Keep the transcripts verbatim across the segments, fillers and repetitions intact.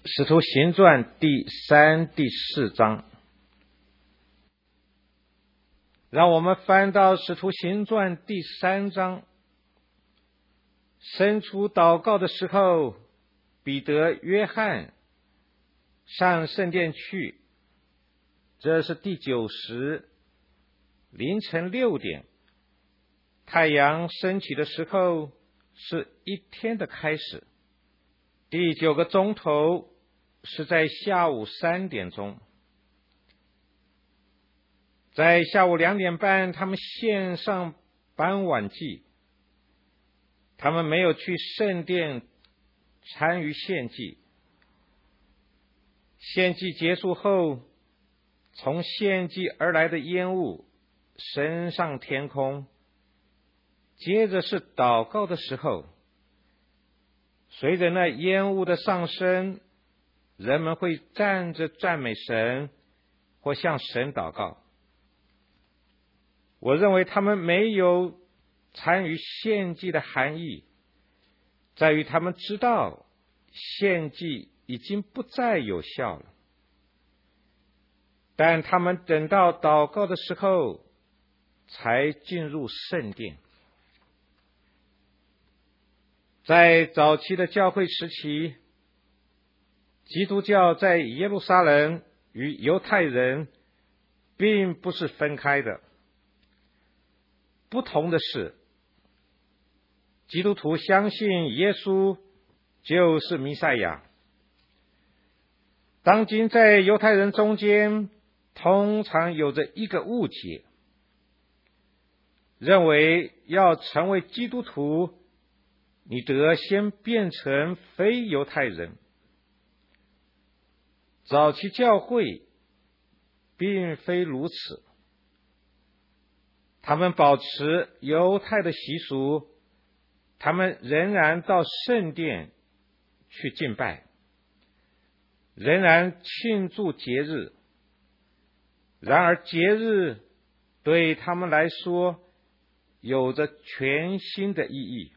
使徒行传第三、第四章，让我们翻到使徒行传第三章。伸出祷告的时候，彼得、约翰上圣殿去。这是第九时，凌晨六点，太阳升起的时候，是一天的开始。第九个钟头是在下午三点钟。在下午两点半，他们献上傍晚祭。他们没有去圣殿参与献祭。献祭结束后，从献祭而来的烟雾升上天空。接着是祷告的时候，随着那烟雾的上升，人们会站着赞美神，或向神祷告。我认为他们没有参与献祭的含义，在于他们知道献祭已经不再有效了。但他们等到祷告的时候，才进入圣殿。在早期的教会时期，基督教在耶路撒冷与犹太人并不是分开的。不同的是，基督徒相信耶稣就是弥赛亚。当今在犹太人中间，通常有着一个误解，认为要成为基督徒，你得先变成非犹太人。早期教会并非如此，他们保持犹太的习俗，他们仍然到圣殿去敬拜，仍然庆祝节日。然而节日对他们来说有着全新的意义，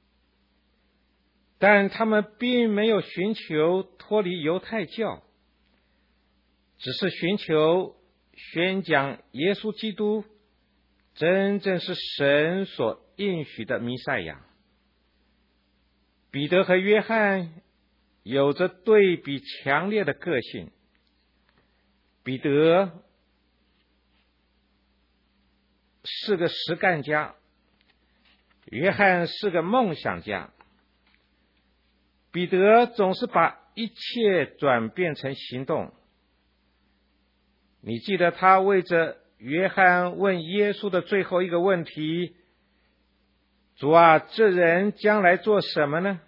但他们并没有寻求脱离犹太教，只是寻求宣讲耶稣基督真正是神所应许的弥赛亚。彼得和约翰有着对比强烈的个性。彼得是个实干家，约翰是个梦想家。彼得总是把一切转变成行动。你记得他为着约翰问耶稣的最后一个问题：主啊，这人将来做什么呢？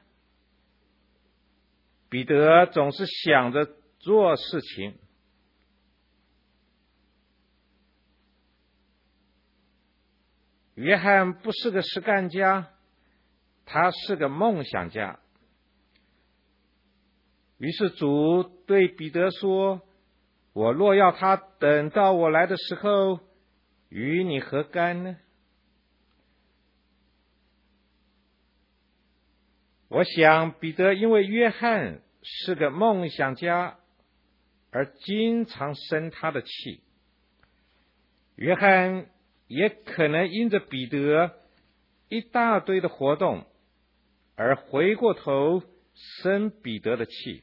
彼得总是想着做事情。约翰不是个实干家，他是个梦想家。于是主对彼得说：我若要他等到我来的时候，与你何干呢？我想彼得因为约翰是个梦想家，而经常生他的气。约翰也可能因着彼得一大堆的活动，而回过头生彼得的气。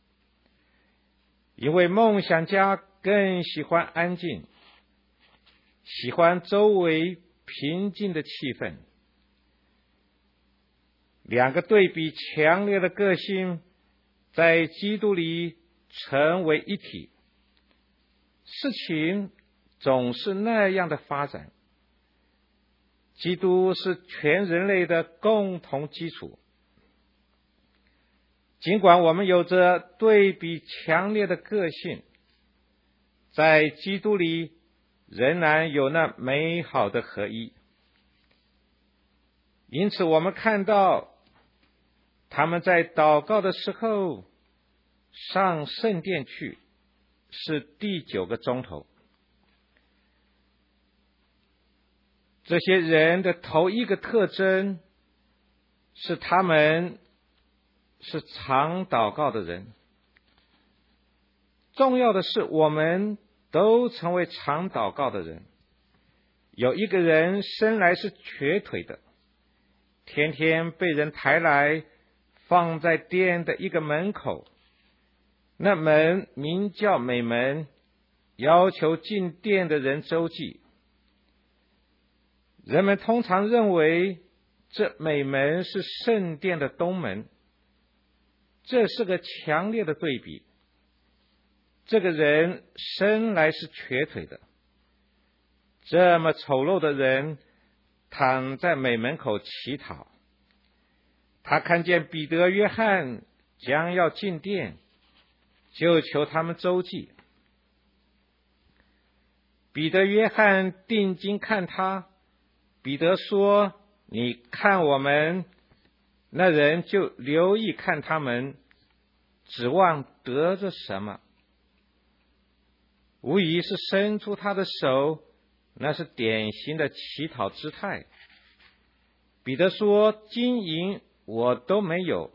因为梦想家更喜欢安静，喜欢周围平静的气氛。两个对比强烈的个性在基督里成为一体，事情总是那样的发展。基督是全人类的共同基础。尽管我们有着对比强烈的个性，在基督里仍然有那美好的合一。因此我们看到他们在祷告的时候上圣殿去，是第九个钟头。这些人的头一个特征是他们是常祷告的人。 重要的是，我们都成为常祷告的人。有一个人生来是瘸腿的，天天被人抬来放在殿的一个门口，那门名叫美门，要求进殿的人周济。人们通常认为这美门是圣殿的东门，这是个强烈的对比。这个人生来是瘸腿的，这么丑陋的人躺在美门口乞讨。他看见彼得、约翰将要进殿，就求他们周济。彼得、约翰定睛看他，彼得说：“你看我们。”那人就留意看他们，指望得着什么。无疑是伸出他的手，那是典型的乞讨姿态。彼得说：“金银我都没有。”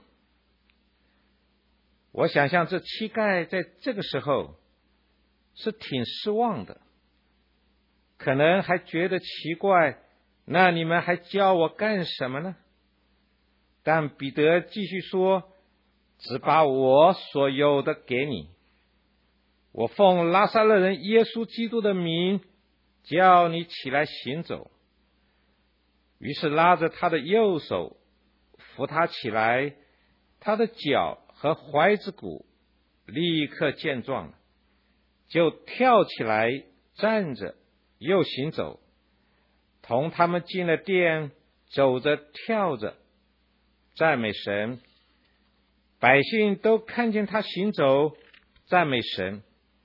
我想象这乞丐在这个时候是挺失望的，可能还觉得奇怪，那你们还叫我干什么呢？但彼得继续说：“只把我所有的给你。我奉拿撒勒人耶稣基督的名，叫你起来行走。”于是拉着他的右手，扶他起来，他的脚和踝子骨立刻健壮了，就跳起来站着，又行走，同他们进了殿，走着跳着，赞美神。百姓都看见他行走，赞美神。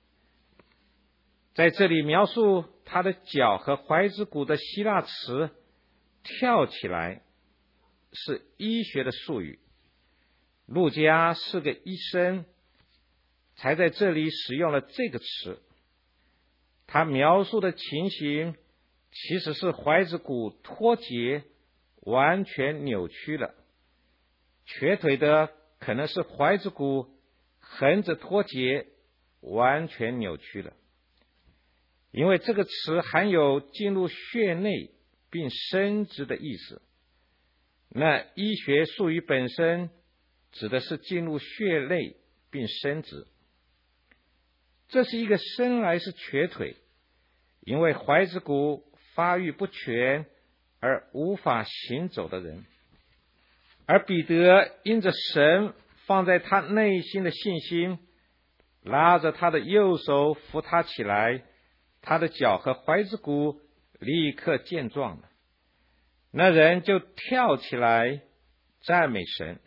在这里描述他的脚和踝子骨的希腊词跳起来是医学的术语，路加是个医生，才在这里使用了这个词。他描述的情形其实是踝子骨脱节，完全扭曲了。瘸腿的可能是踝子骨横着脱节，完全扭曲了。因为这个词含有进入血内并伸直的意思，那医学术语本身指的是进入血内并伸直。这是一个生来是瘸腿，因为踝子骨发育不全而无法行走的人。而彼得因着神放在他内心的信心，拉着他的右手扶他起来，他的脚和踝子骨立刻健壮了。那人就跳起来赞美神。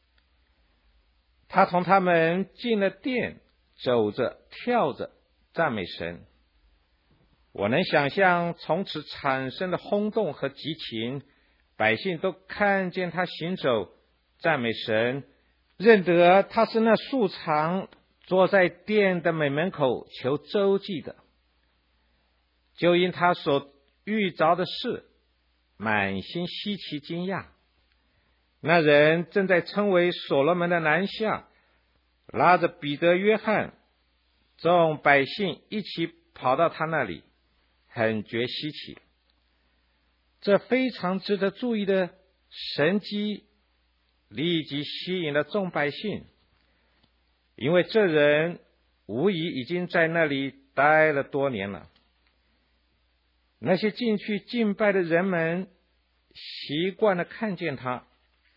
他同他们进了殿，走着跳着赞美神。我能想象从此产生的轰动和激情，百姓都看见他行走赞美神，认得他是那素常坐在殿的美门口求周济的。就因他所遇着的事，满心稀奇惊讶。那人正在称为所罗门的南下，拉着彼得、约翰，众百姓一起跑到他那里，很觉稀奇。这非常值得注意的神迹立即吸引了众百姓，因为这人无疑已经在那里待了多年了。那些进去敬拜的人们习惯了看见他，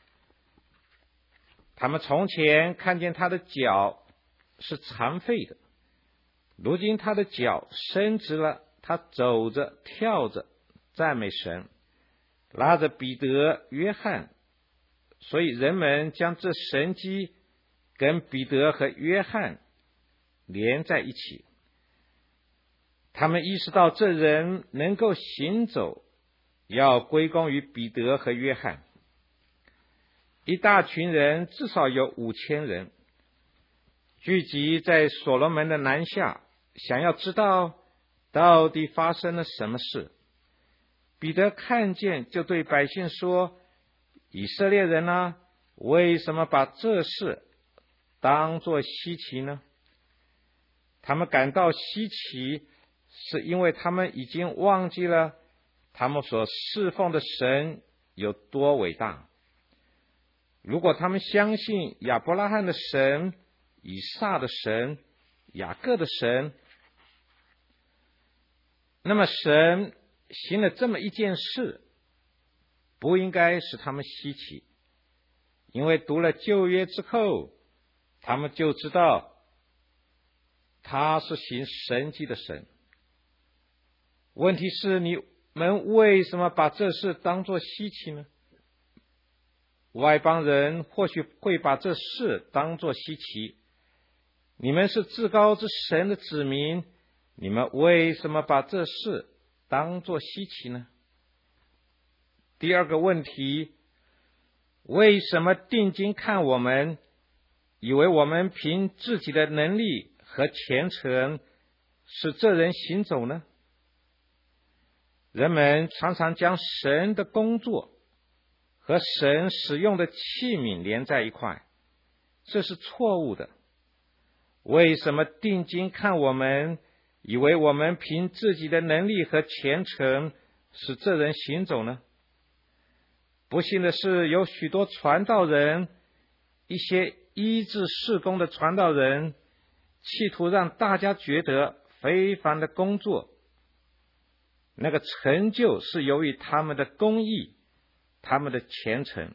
他们从前看见他的脚是残废的，如今他的脚伸直了，他走着跳着赞美神，拉着彼得、约翰。所以人们将这神迹跟彼得和约翰连在一起。他们意识到这人能够行走，要归功于彼得和约翰。一大群人，至少有五千人，聚集在所罗门的南下，想要知道到底发生了什么事。彼得看见，就对百姓说：“以色列人啊，为什么把这事当作稀奇呢？ 他们感到稀奇，是因为他们已经忘记了他们所侍奉的神有多伟大。如果他们相信亚伯拉罕的神、以撒的神、雅各的神，那么神行了这么一件事，不应该使他们稀奇，因为读了旧约之后，他们就知道他是行神迹的神。问题是，你们为什么把这事当作稀奇呢？外邦人或许会把这事当作稀奇，你们是至高之神的子民，你们为什么把这事当作稀奇呢？第二个问题，为什么定睛看我们，以为我们凭自己的能力和虔诚使这人行走呢？人们常常将神的工作和神使用的器皿连在一块，这是错误的。为什么定睛看我们，以为我们凭自己的能力和虔诚使这人行走呢？不幸的是，有许多传道人，一些医治事工的传道人，企图让大家觉得非凡的工作，那个成就是由于他们的公义，他们的虔诚。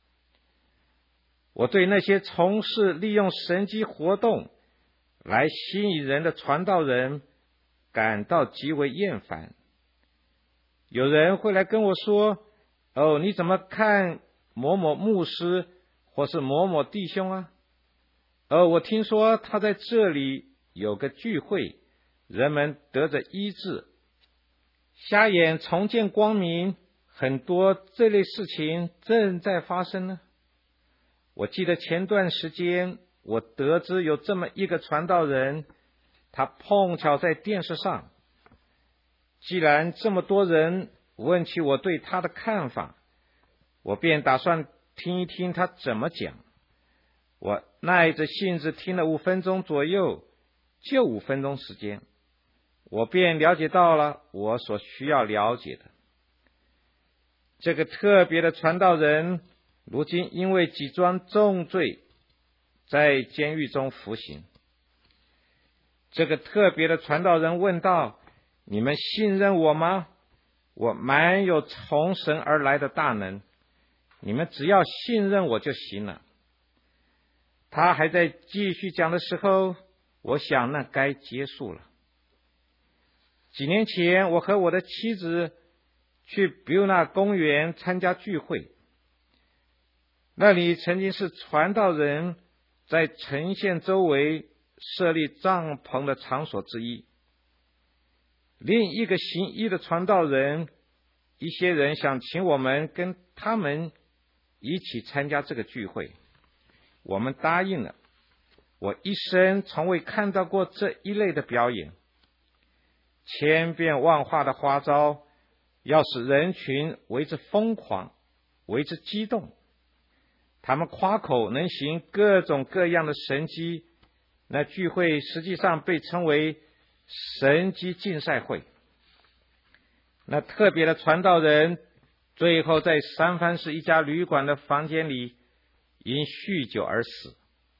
我对那些从事利用神迹活动来吸引人的传道人感到极为厌烦。有人会来跟我说，哦，你怎么看某某牧师或是某某弟兄啊？哦，我听说他在这里有个聚会，人们得着医治，瞎眼重见光明，很多这类事情正在发生呢。我记得前段时间我得知有这么一个传道人，他碰巧在电视上。既然这么多人问起我对他的看法，我便打算听一听他怎么讲。我耐着性子听了五分钟左右，就五分钟时间，我便了解到了我所需要了解的。这个特别的传道人如今因为几桩重罪在监狱中服刑。这个特别的传道人问道，你们信任我吗？我满有从神而来的大能，你们只要信任我就行了。他还在继续讲的时候，我想那该结束了。几年前，我和我的妻子去比乌纳公园参加聚会，那里曾经是传道人在城县周围设立帐篷的场所之一。另一个行医的传道人，一些人想请我们跟他们一起参加这个聚会，我们答应了。我一生从未看到过这一类的表演，千变万化的花招，要使人群为之疯狂，为之激动。他们夸口能行各种各样的神迹，那聚会实际上被称为神迹竞赛会。那特别的传道人最后在三藩市一家旅馆的房间里因酗酒而死。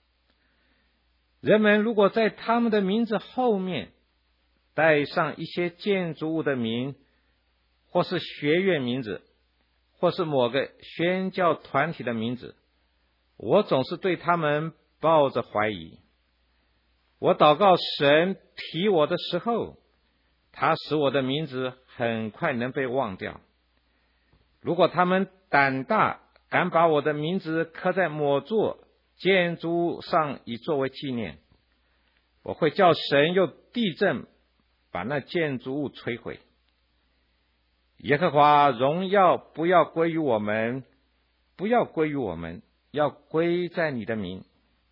人们如果在他们的名字后面带上一些建筑物的名，或是学院名字，或是某个宣教团体的名字，我总是对他们抱着怀疑。我祷告神提我的时候，他使我的名字很快能被忘掉。如果他们胆大，敢把我的名字刻在某座建筑物上以作为纪念，我会叫神用地震把那建筑物摧毁。耶和华荣耀不要归于我们，不要归于我们，要归在你的名。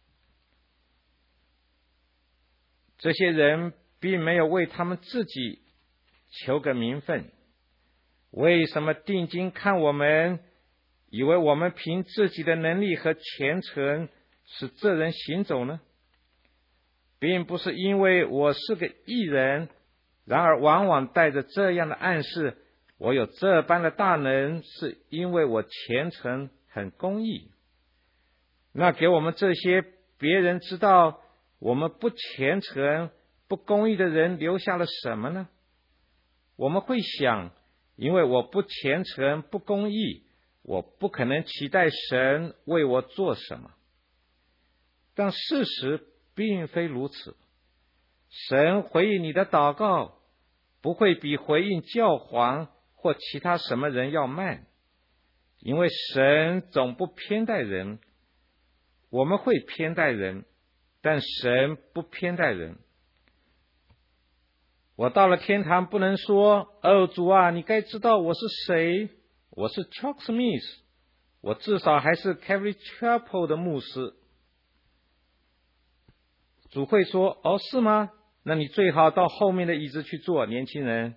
这些人并没有为他们自己求个名分，为什么定睛看我们，以为我们凭自己的能力和虔诚使这人行走呢？ 并不是因为我是个义人，然而往往带着这样的暗示，我有这般的大能，是因为我虔诚很公义。那给我们这些别人知道我们不虔诚不公义的人留下了什么呢？我们会想，因为我不虔诚不公义，我不可能期待神为我做什么。但事实并非如此，神回应你的祷告不会比回应教皇或其他什么人要慢，因为神总不偏待人。我们会偏待人，但神不偏待人。我到了天堂不能说，哦，主啊，你该知道我是谁，我是 Chuck Smith， 我至少还是 Calvary Chapel 的牧师。主会说，哦，是吗？那你最好到后面的椅子去坐，年轻人。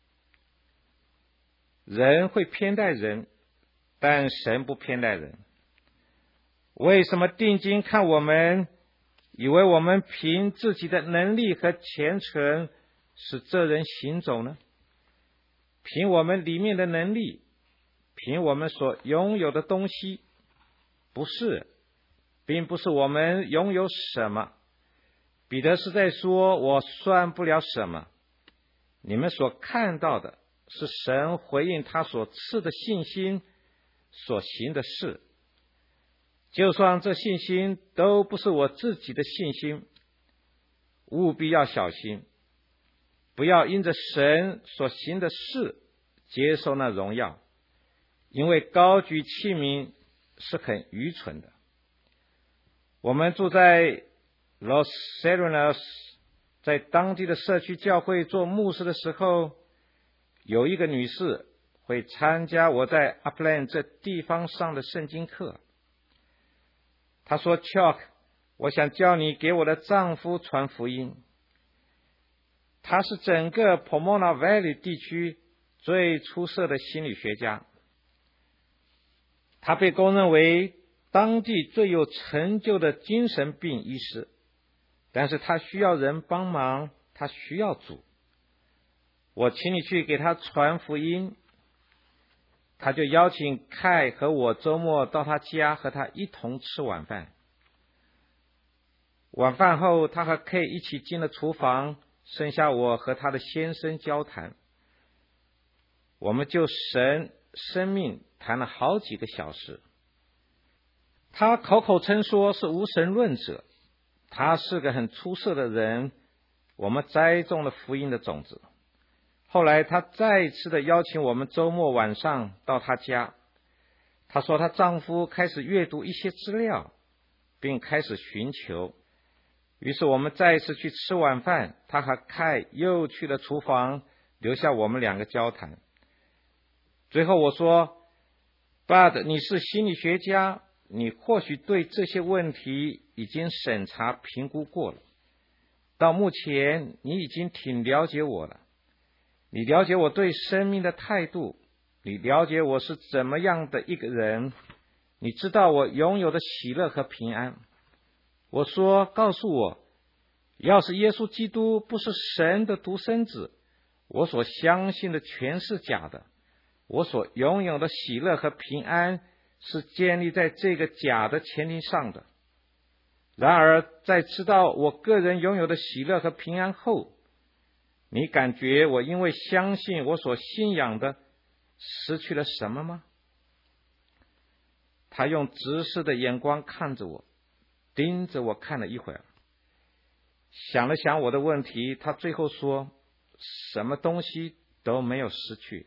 人会偏待人，但神不偏待人。为什么定睛看我们，以为我们凭自己的能力和虔诚使这人行走呢？凭我们里面的能力，凭我们所拥有的东西，不是，并不是我们拥有什么。彼得是在说，我算不了什么。你们所看到的是神回应他所赐的信心所行的事。就算这信心都不是我自己的信心，务必要小心，不要因着神所行的事接受那荣耀，因为高举器皿是很愚蠢的。我们住在 Los Serenos， 在当地的社区教会做牧师的时候，有一个女士会参加我在 Upland 这地方上的圣经课。她说 Chuck， 我想叫你给我的丈夫传福音。他是整个 Pomona Valley 地区最出色的心理学家，他被公认为当地最有成就的精神病医师，但是他需要人帮忙，他需要主。我请你去给他传福音。他就邀请凯和我周末到他家和他一同吃晚饭。晚饭后，他和 K 一起进了厨房，剩下我和他的先生交谈。我们就神生命谈了好几个小时。他口口称说是无神论者，他是个很出色的人，我们栽种了福音的种子。后来他再次的邀请我们周末晚上到他家。她说她丈夫开始阅读一些资料，并开始寻求。于是我们再一次去吃晚饭，他和凯又去了厨房，留下我们两个交谈。最后我说 Bud， 你是心理学家，你或许对这些问题已经审查评估过了，到目前你已经挺了解我了。你了解我对生命的态度，你了解我是怎么样的一个人，你知道我拥有的喜乐和平安。我说，告诉我，要是耶稣基督不是神的独生子，我所相信的全是假的，我所拥有的喜乐和平安是建立在这个假的前提上的。然而在知道我个人拥有的喜乐和平安后，你感觉我因为相信我所信仰的失去了什么吗？他用直视的眼光看着我，盯着我看了一会儿，想了想我的问题，他最后说，什么东西都没有失去。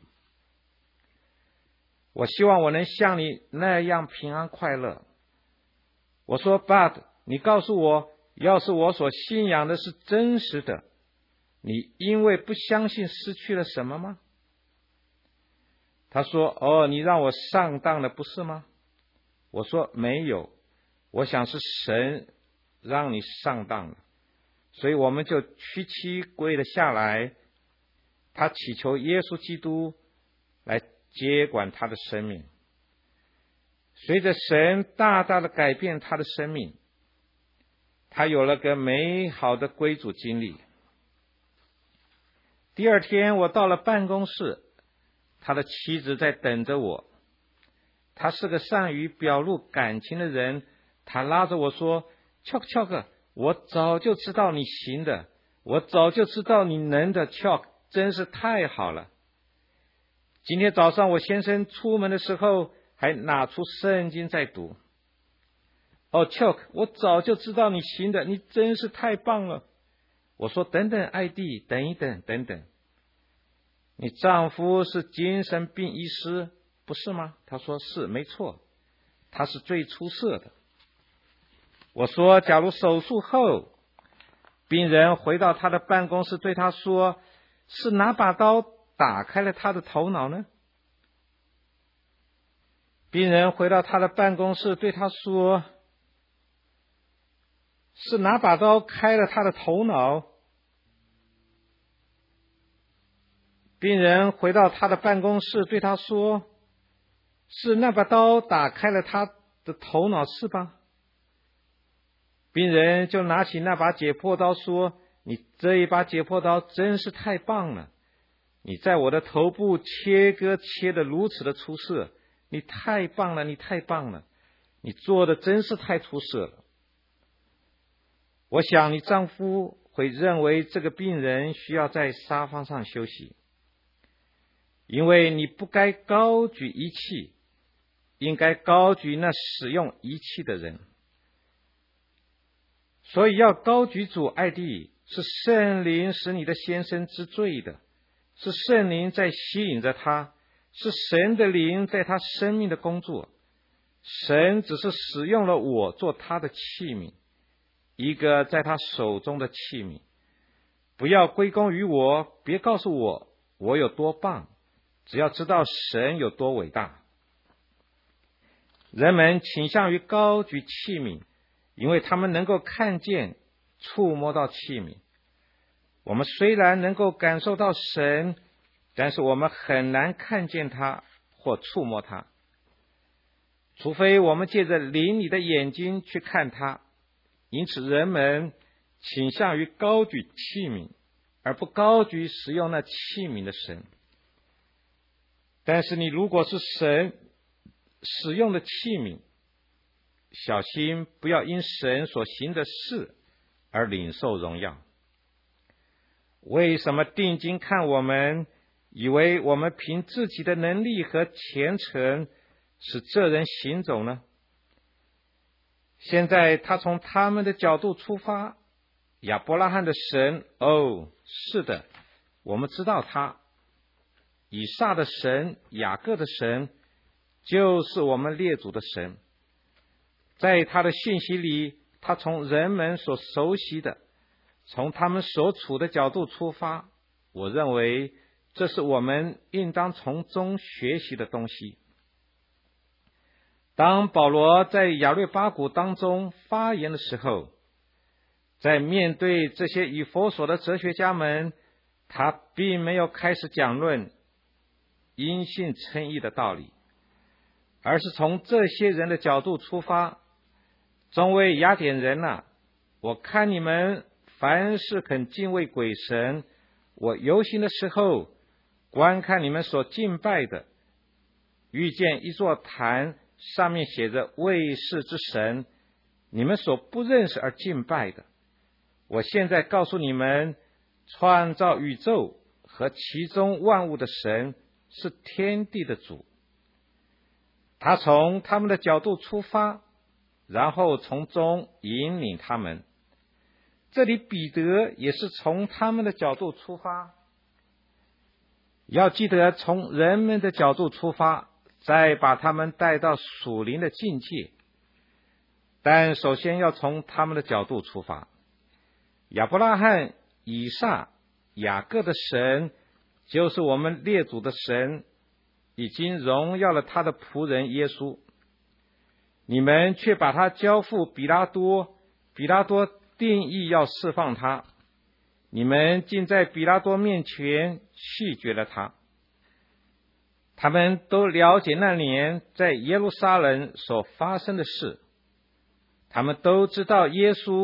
我希望我能像你那样平安快乐。我说 Bud， 你告诉我，要是我所信仰的是真实的，你因为不相信失去了什么吗？他说，哦，你让我上当了，不是吗？我说，没有，我想是神让你上当了。所以我们就屈膝跪了下来，他祈求耶稣基督来接管他的生命。随着神大大的改变他的生命， 他有了个美好的归主经历。第二天我到了办公室，他的妻子在等着我。他是个善于表露感情的人，他拉着我说，乔克乔克，我早就知道你行的，我早就知道你能的，乔克，真是太好了。今天早上我先生出门的时候还拿出圣经在读。哦，乔克，我早就知道你行的，你真是太棒了。我说，等等，艾蒂，等一等，等等。你丈夫是精神病医师，不是吗？他说是，没错，他是最出色的。我说，假如手术后，病人回到他的办公室对他说，是哪把刀打开了他的头脑呢？病人回到他的办公室对他说，是哪把刀开了他的头脑？病人回到他的办公室对他说，是那把刀打开了他的头脑，是吧？病人就拿起那把解剖刀说，你这一把解剖刀真是太棒了，你在我的头部切割切得如此的出色，你太棒了，你太棒了，你做的真是太出色了。我想你丈夫会认为这个病人需要在沙发上休息，因为你不该高举仪器，应该高举那使用仪器的人。所以要高举主爱弟，是圣灵使你的先生知罪的，是圣灵在吸引着他，是神的灵在他生命的工作。神只是使用了我做他的器皿，一个在他手中的器皿。不要归功于我，别告诉我我有多棒，只要知道神有多伟大。人们倾向于高举器皿，因为他们能够看见、触摸到器皿。我们虽然能够感受到神，但是我们很难看见他或触摸他，除非我们借着灵里的眼睛去看他。因此人们倾向于高举器皿，而不高举使用那器皿的神。但是你如果是神使用的器皿，小心不要因神所行的事而领受荣耀。为什么定睛看我们，以为我们凭自己的能力和虔诚使这人行走呢？现在他从他们的角度出发，亚伯拉罕的神，哦，是的，我们知道他。以撒的神，雅各的神，就是我们列祖的神。在他的信息里，他从人们所熟悉的，从他们所处的角度出发，我认为这是我们应当从中学习的东西。当保罗在亚略巴谷当中发言的时候，在面对这些以佛所的哲学家们，他并没有开始讲论因信称义的道理，而是从这些人的角度出发。众位雅典人啊，我看你们凡是肯敬畏鬼神，我游行的时候观看你们所敬拜的，遇见一座坛，上面写着卫士之神，你们所不认识而敬拜的。我现在告诉你们，创造宇宙和其中万物的神是天地的主。他从他们的角度出发，然后从中引领他们。这里彼得也是从他们的角度出发。要记得从人们的角度出发，再把他们带到属灵的境界。但首先要从他们的角度出发。亚伯拉罕、以撒、雅各的神，就是我们列祖的神，已经荣耀了他的仆人耶稣。你们却把他交付比拉多，比拉多定义要释放他，你们竟在比拉多面前弃绝了他。他们都了解那年在耶路撒冷所发生的事，他们都知道耶稣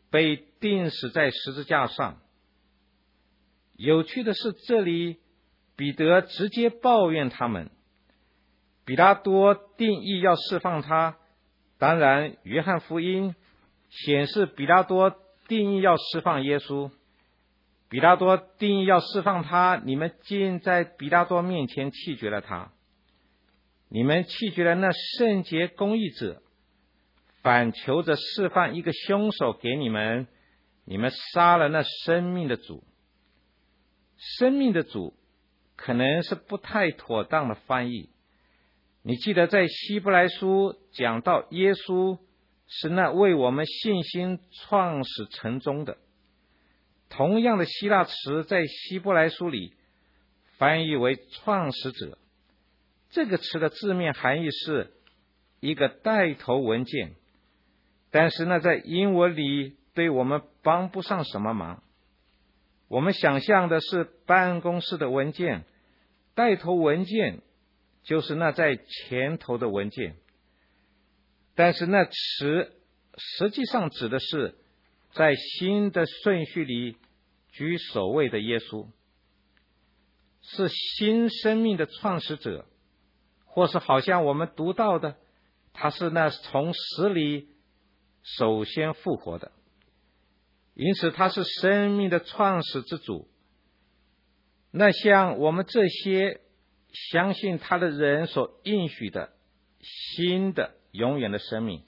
被钉死在十字架上。有趣的是，这里彼得直接抱怨他们。比拉多定义要释放他，当然约翰福音显示比拉多定义要释放耶稣。比拉多定义要释放他，你们竟在比拉多面前弃绝了他。你们弃绝了那圣洁公义者，反求着释放一个凶手给你们，你们杀了那生命的主。生命的主可能是不太妥当的翻译。你记得在希伯来书讲到耶稣是那为我们信心创始成终的，同样的希腊词在希伯来书里翻译为创始者。这个词的字面含义是一个带头文件，但是呢，在英文里对我们帮不上什么忙。我们想象的是办公室的文件，带头文件就是那在前头的文件，但是那词实际上指的是在新的顺序里居首位的耶稣，是新生命的创始者，或是好像我们读到的，他是那从死里首先复活的，因此他是生命的创始之主。那像我们这些相信他的人所应许的新的永远的生命，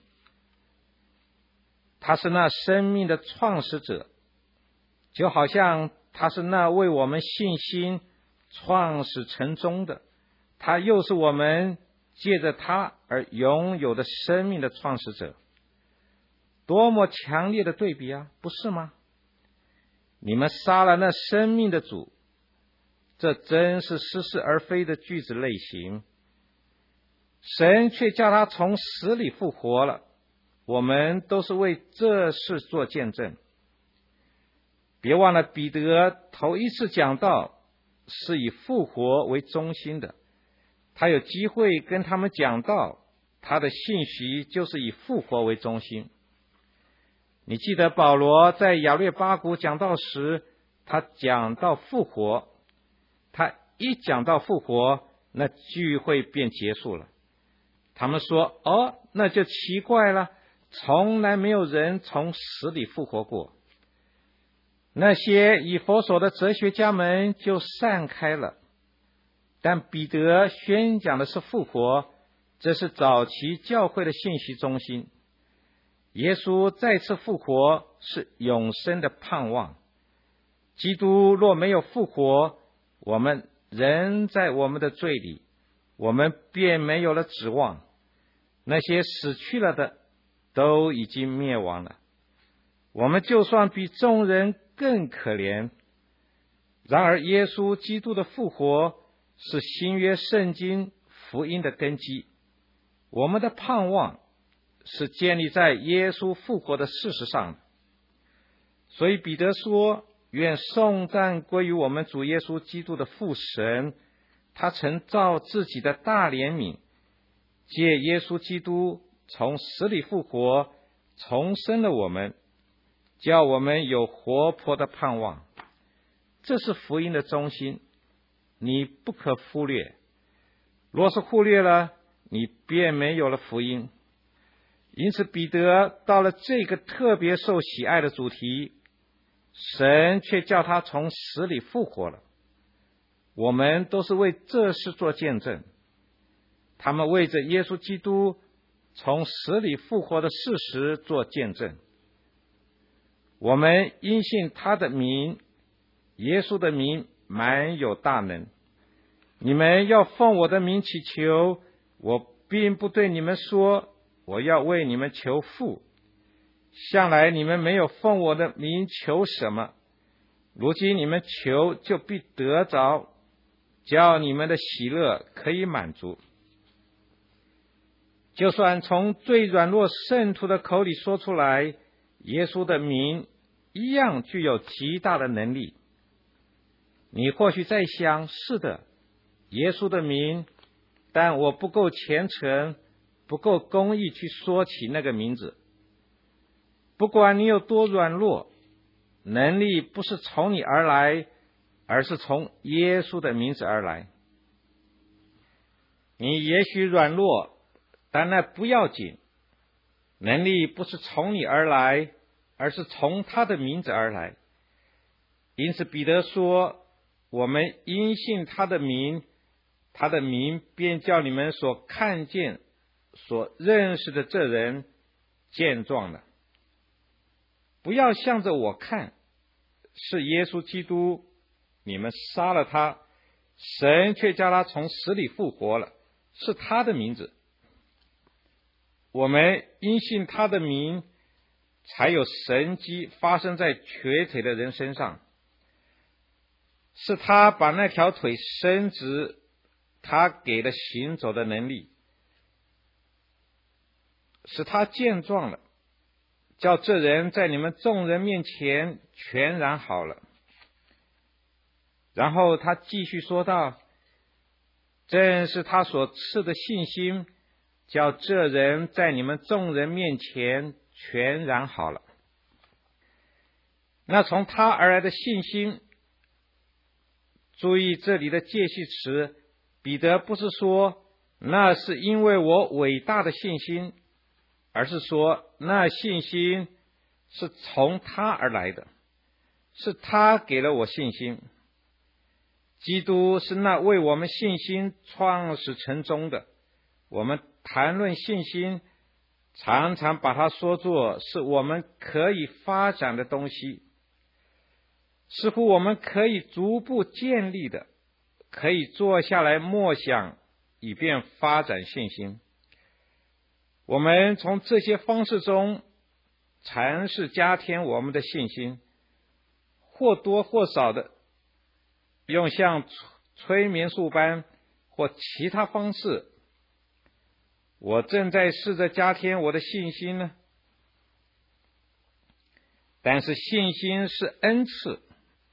他是那生命的创始者，就好像他是那为我们信心创始成终的，他又是我们借着他而拥有的生命的创始者。多么强烈的对比啊，不是吗？你们杀了那生命的主，这真是似是而非的句子类型。神却叫他从死里复活了，我们都是为这事做见证。别忘了，彼得头一次讲道是以复活为中心的，他有机会跟他们讲道，他的信息就是以复活为中心。你记得保罗在亚略巴谷讲道时，他讲到复活，他一讲到复活，那聚会便结束了。他们说，哦，那就奇怪了，从来没有人从死里复活过。那些以佛所的哲学家们就散开了，但彼得宣讲的是复活，这是早期教会的信息中心。耶稣再次复活是永生的盼望。基督若没有复活，我们仍在我们的罪里，我们便没有了指望。那些死去了的都已经灭亡了，我们就算比众人更可怜。然而耶稣基督的复活是新约圣经福音的根基，我们的盼望是建立在耶稣复活的事实上的。所以彼得说，愿颂赞归于我们主耶稣基督的父神，他曾照自己的大怜悯，借耶稣基督从死里复活，重生了我们，叫我们有活泼的盼望。这是福音的中心，你不可忽略。若是忽略了，你便没有了福音。因此彼得到了这个特别受喜爱的主题，神却叫他从死里复活了。我们都是为这事做见证。他们为着耶稣基督从死里复活的事实做见证。我们因信他的名，耶稣的名满有大能。你们要奉我的名祈求，我并不对你们说我要为你们求父，向来你们没有奉我的名求什么，如今你们求就必得着，叫你们的喜乐可以满足。就算从最软弱圣徒的口里说出来，耶稣的名一样具有极大的能力。你或许在想，是的，耶稣的名，但我不够虔诚，不够公义去说起那个名字。 不管你有多软弱，能力不是从你而来，而是从耶稣的名字而来。你也许软弱，但那不要紧，能力不是从你而来，而是从他的名字而来。因此彼得说，我们因信他的名，他的名便叫你们所看见所认识的这人健壮了。不要向着我看，是耶稣基督，你们杀了他，神却叫他从死里复活了，是他的名字。我们因信他的名，才有神迹发生在瘸腿的人身上。是他把那条腿伸直，他给了行走的能力，使他健壮了，叫这人在你们众人面前全然好了。然后他继续说道，正是他所赐的信心，叫这人在你们众人面前全然好了。那从他而来的信心，注意这里的介系词，彼得不是说那是因为我伟大的信心，而是说那信心是从他而来的，是他给了我信心。基督是那为我们信心创始成终的。我们谈论信心，常常把它说作是我们可以发展的东西，似乎我们可以逐步建立的，可以坐下来默想，以便发展信心。我们从这些方式中尝试加添我们的信心，或多或少的用像催眠术般或其他方式。我正在试着加添我的信心呢。但是信心是恩赐，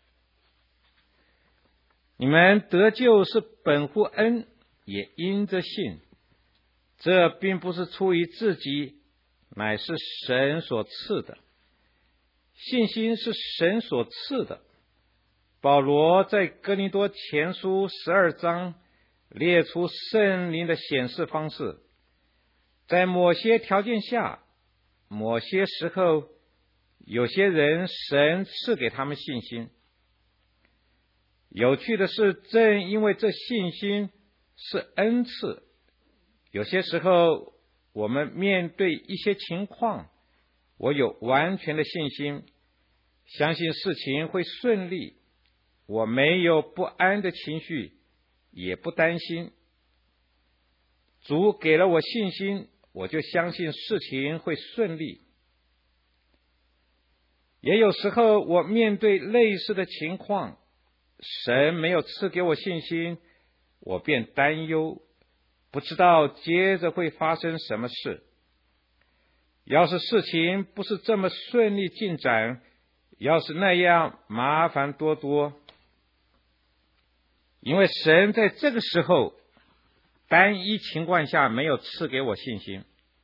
你们得救是本乎恩，也因着信。这并不是出于自己，乃是神所赐的。信心是神所赐的。保罗在哥林多前书十二章列出圣灵的显示方式，在某些条件下，某些时候，有些人神赐给他们信心。有趣的是，正因为这信心是恩赐，有些时候我们面对一些情况，我有完全的信心，相信事情会顺利，我没有不安的情绪，也不担心。主给了我信心，我就相信事情会顺利。也有时候我面对类似的情况，神没有赐给我信心，我便担忧，不知道接着会发生什么事。要是事情不是这么顺利进展，要是那样麻烦多多。因为神在这个时候单一情况下没有赐给我信心。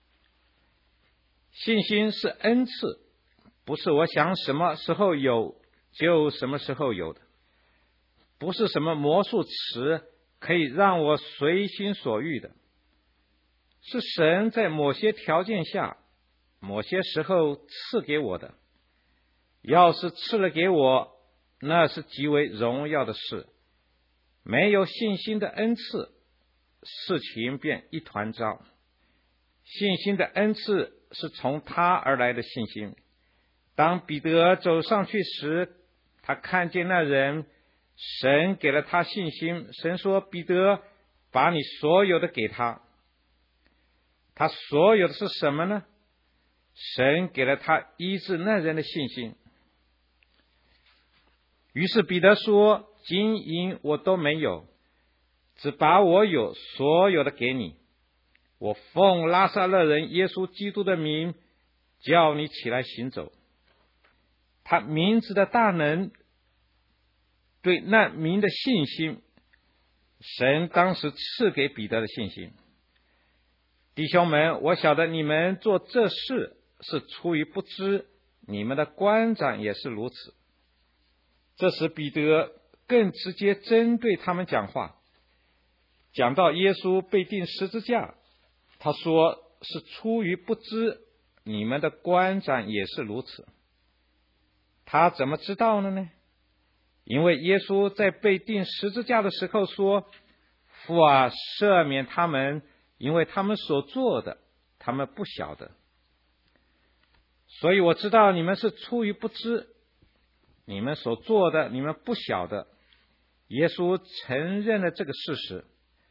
信心是恩赐，不是我想什么时候有就什么时候有的，不是什么魔术词可以让我随心所欲的，是神在某些条件下某些时候赐给我的。要是赐了给我，那是极为荣耀的事。没有信心的恩赐，事情便一团糟。信心的恩赐是从他而来的信心。当彼得走上去时，他看见那人，神给了他信心。神说，彼得，把你所有的给他。他所有的是什么呢？神给了他医治那人的信心。于是彼得说，金银我都没有，只把我有所有的给你。我奉拉撒勒人耶稣基督的名，叫你起来行走。他名字的大能，对那名的信心，神当时赐给彼得的信心。弟兄们，我晓得你们做这事是出于不知， 你们的官长也是如此。这时彼得更直接针对他们讲话，讲到耶稣被钉十字架，他说是出于不知，你们的官长也是如此。他怎么知道了呢？因为耶稣在被钉十字架的时候说，父啊，赦免他们，因为他们所做的他们不晓得。所以我知道你们是出于不知，你们所做的你们不晓得。耶稣承认了这个事实。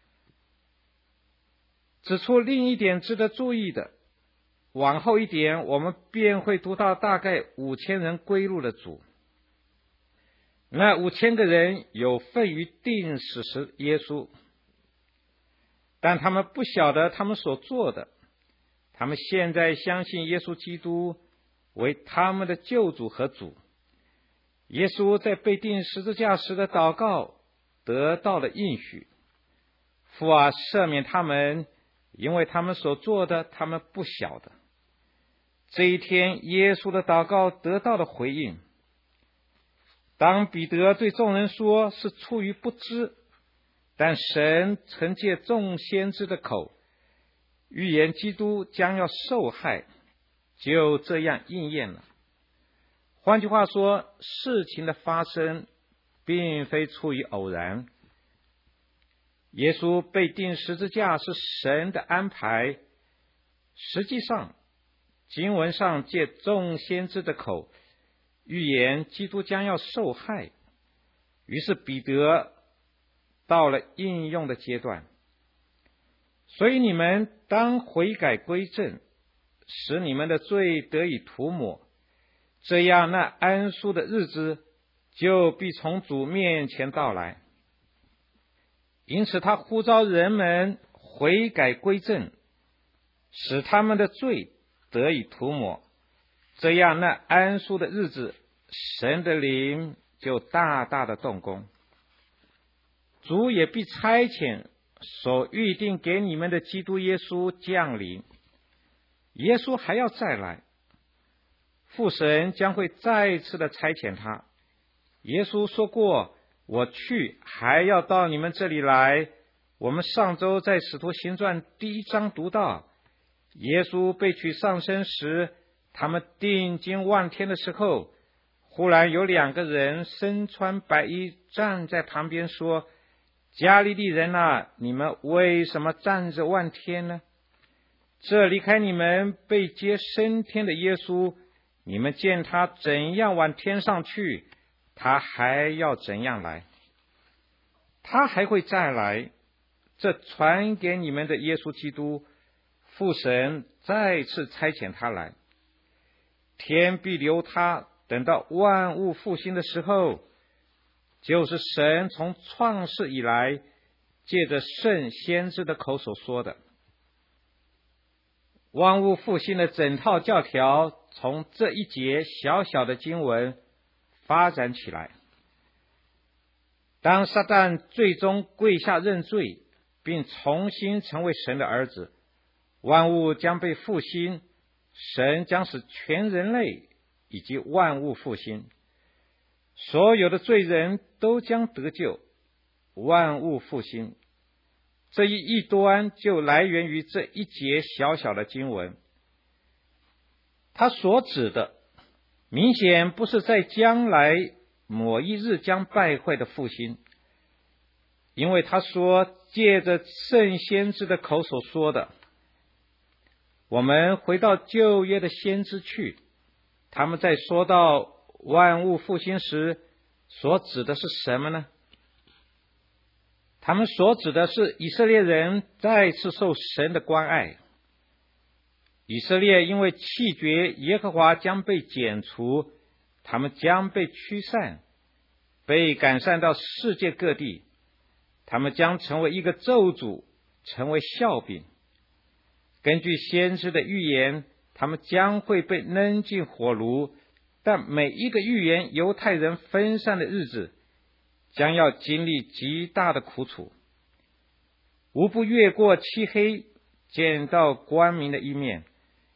指出另一点值得注意的，往后一点我们便会读到大概五千人归入了主。那五千个人有份于钉死时耶稣，但他们不晓得他们所做的。他们现在相信耶稣基督为他们的救主和主。耶稣在被钉十字架时的祷告得到了应许，父啊，赦免他们，因为他们所做的他们不晓得。这一天耶稣的祷告得到了回应。当彼得对众人说是出于不知，但神曾借众先知的口预言基督将要受害，就这样应验了。换句话说，事情的发生并非出于偶然。耶稣被钉十字架是神的安排。实际上，经文上借众先知的口预言基督将要受害，于是彼得到了应用的阶段。所以你们当悔改归正，使你们的罪得以涂抹，这样那安舒的日子就必从主面前到来。因此他呼召人们悔改归正，使他们的罪得以涂抹，这样那安舒的日子，神的灵就大大的动工。主也必差遣所预定给你们的基督耶稣降临。耶稣还要再来，父神将会再一次的差遣他。耶稣说过，我去还要到你们这里来。我们上周在使徒行传第一章读到，耶稣被取上升时，他们定睛望天的时候，忽然有两个人身穿白衣站在旁边说，加利利人啊，你们为什么站着望天呢？这离开你们被接升天的耶稣，你们见他怎样往天上去，他还要怎样来。他还会再来。这传给你们的耶稣基督，父神再次差遣他来，天必留他，等到万物复兴的时候，就是神从创世以来借着圣先知的口所说的。万物复兴的整套教条从这一节小小的经文发展起来。当撒旦最终跪下认罪，并重新成为神的儿子，万物将被复兴，神将使全人类以及万物复兴，所有的罪人都将得救，万物复兴。这一异端就来源于这一节小小的经文。它所指的明显不是在将来某一日将败坏的复兴，因为他说借着圣先知的口所说的。我们回到旧约的先知去，他们在说到万物复兴时所指的是什么呢？他们所指的是以色列人再次受神的关爱。以色列因为弃绝耶和华将被剪除，他们将被驱散，被赶散到世界各地，他们将成为一个咒诅，成为笑柄。根据先知的预言，他们将会被扔进火炉，但每一个预言犹太人分散的日子将要经历极大的苦楚，无不越过漆黑，见到光明的一面，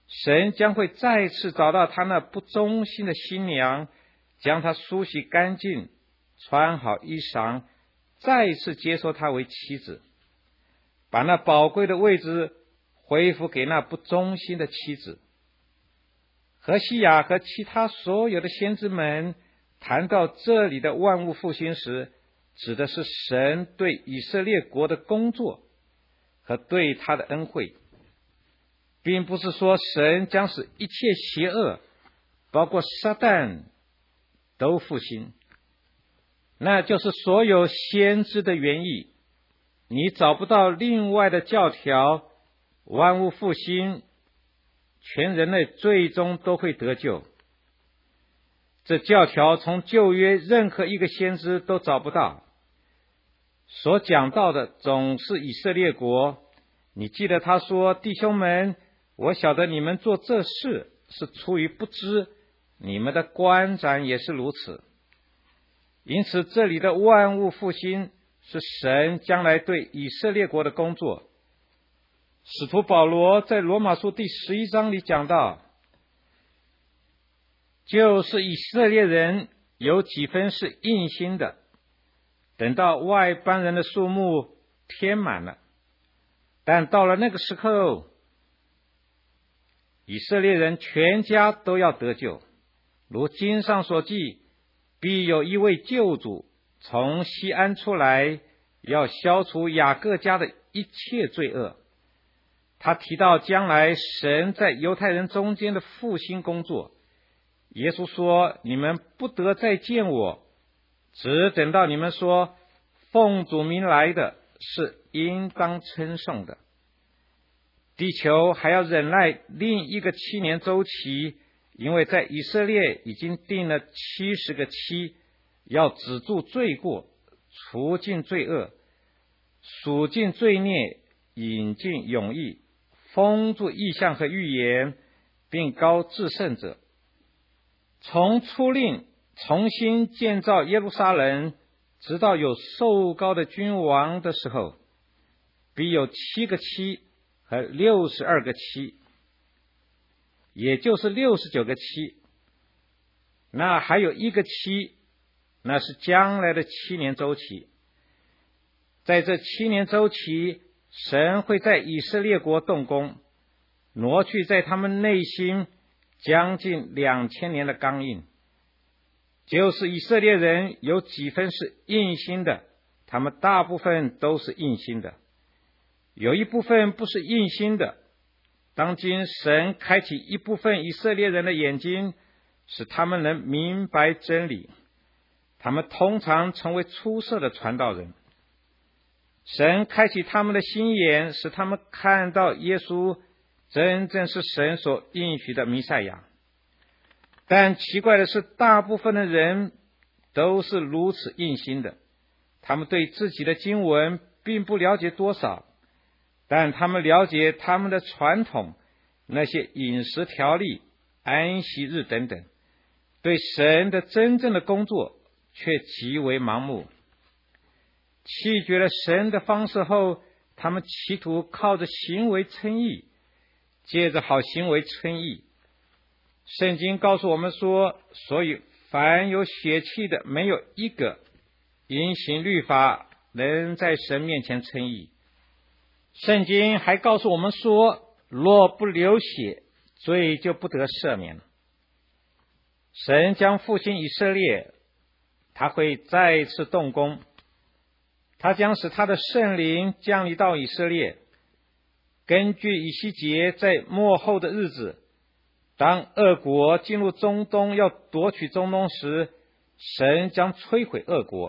神将会再次找到他那不忠心的新娘，将她梳洗干净，穿好衣裳，再次接受她为妻子，把那宝贵的位置恢复给那不忠心的妻子。何西亚和其他所有的先知们谈到这里的万物复兴时，指的是神对以色列国的工作和对他的恩惠，并不是说神将使一切邪恶，包括撒旦，都复兴。那就是所有先知的原意。你找不到另外的教条，万物复兴，全人类最终都会得救。这教条从旧约任何一个先知都找不到，所讲到的总是以色列国。你记得他说，弟兄们，我晓得你们做这事是出于不知，你们的官长也是如此。因此这里的万物复兴是神将来对以色列国的工作。使徒保罗在罗马书第十一章里讲到，就是以色列人有几分是硬心的，等到外邦人的数目填满了，但到了那个时候，以色列人全家都要得救。如经上所记，必有一位救主从西安出来，要消除雅各家的一切罪恶。他提到将来神在犹太人中间的复兴工作。耶稣说，你们不得再见我，只等到你们说，奉主名来的是应当称颂的。地球还要忍耐另一个七年周期，因为在以色列已经定了七十个期，要止住罪过，除尽罪恶，赎尽罪孽，引进永义，封住异象和预言，并高至圣者。从出令重新建造耶路撒冷，直到有受膏的君王的时候，必有七个期和六十二个期，也就是六十九个期。那还有一个期，那是将来的七年周期。在这七年周期，神会在以色列国动工，挪去在他们内心将近两千年的刚硬。就是以色列人有几分是硬心的，他们大部分都是硬心的。有一部分不是硬心的，当今神开启一部分以色列人的眼睛，使他们能明白真理。他们通常成为出色的传道人。神开启他们的心眼，使他们看到耶稣真正是神所应许的弥赛亚。但奇怪的是，大部分的人都是如此硬心的。他们对自己的经文并不了解多少，但他们了解他们的传统，那些饮食条例、安息日等等，对神的真正的工作却极为盲目。弃绝了神的方式后，他们企图靠着行为称义，借着好行为称义。圣经告诉我们说，所以凡有血气的，没有一个因行律法能在神面前称义。圣经还告诉我们说，若不流血，罪就不得赦免。神将复兴以色列，他会再次动工，他将使他的圣灵降临到以色列。根据以西结在末后的日子，当恶国进入中东要夺取中东时，神将摧毁恶国。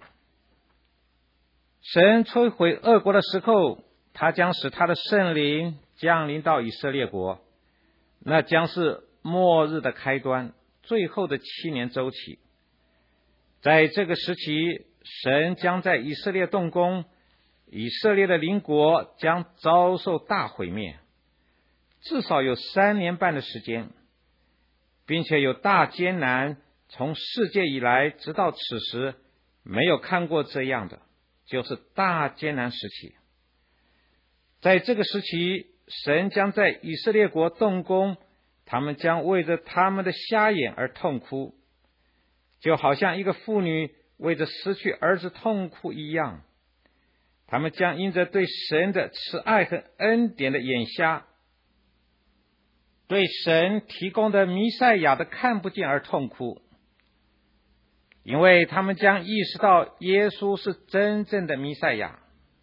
神摧毁恶国的时候，他将使他的圣灵降临到以色列国，那将是末日的开端，最后的七年周期。在这个时期，神将在以色列动工，以色列的邻国将遭受大毁灭，至少有三年半的时间，并且有大艰难，从世界以来直到此时没有看过这样的，就是大艰难时期。在这个时期， 神将在以色列国动工，他们将为着他们的瞎眼而痛哭，就好像一个妇女为着失去儿子痛哭一样。他们将因着对神的慈爱和恩典的眼瞎，对神提供的弥赛亚的看不见而痛哭，因为他们将意识到耶稣是真正的弥赛亚。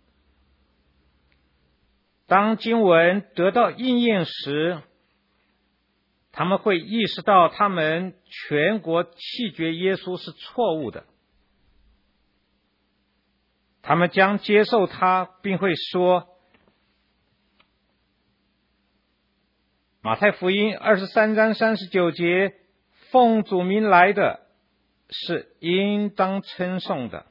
当经文得到应验时，他们会意识到他们全国弃绝耶稣是错误的，他们将接受他，并会说，马太福音二十三章三十九节，奉主名来的是应当称颂的。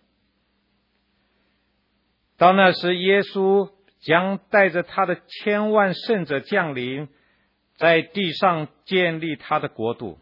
到那时，耶稣将带着他的千万圣者降临，在地上建立他的国度。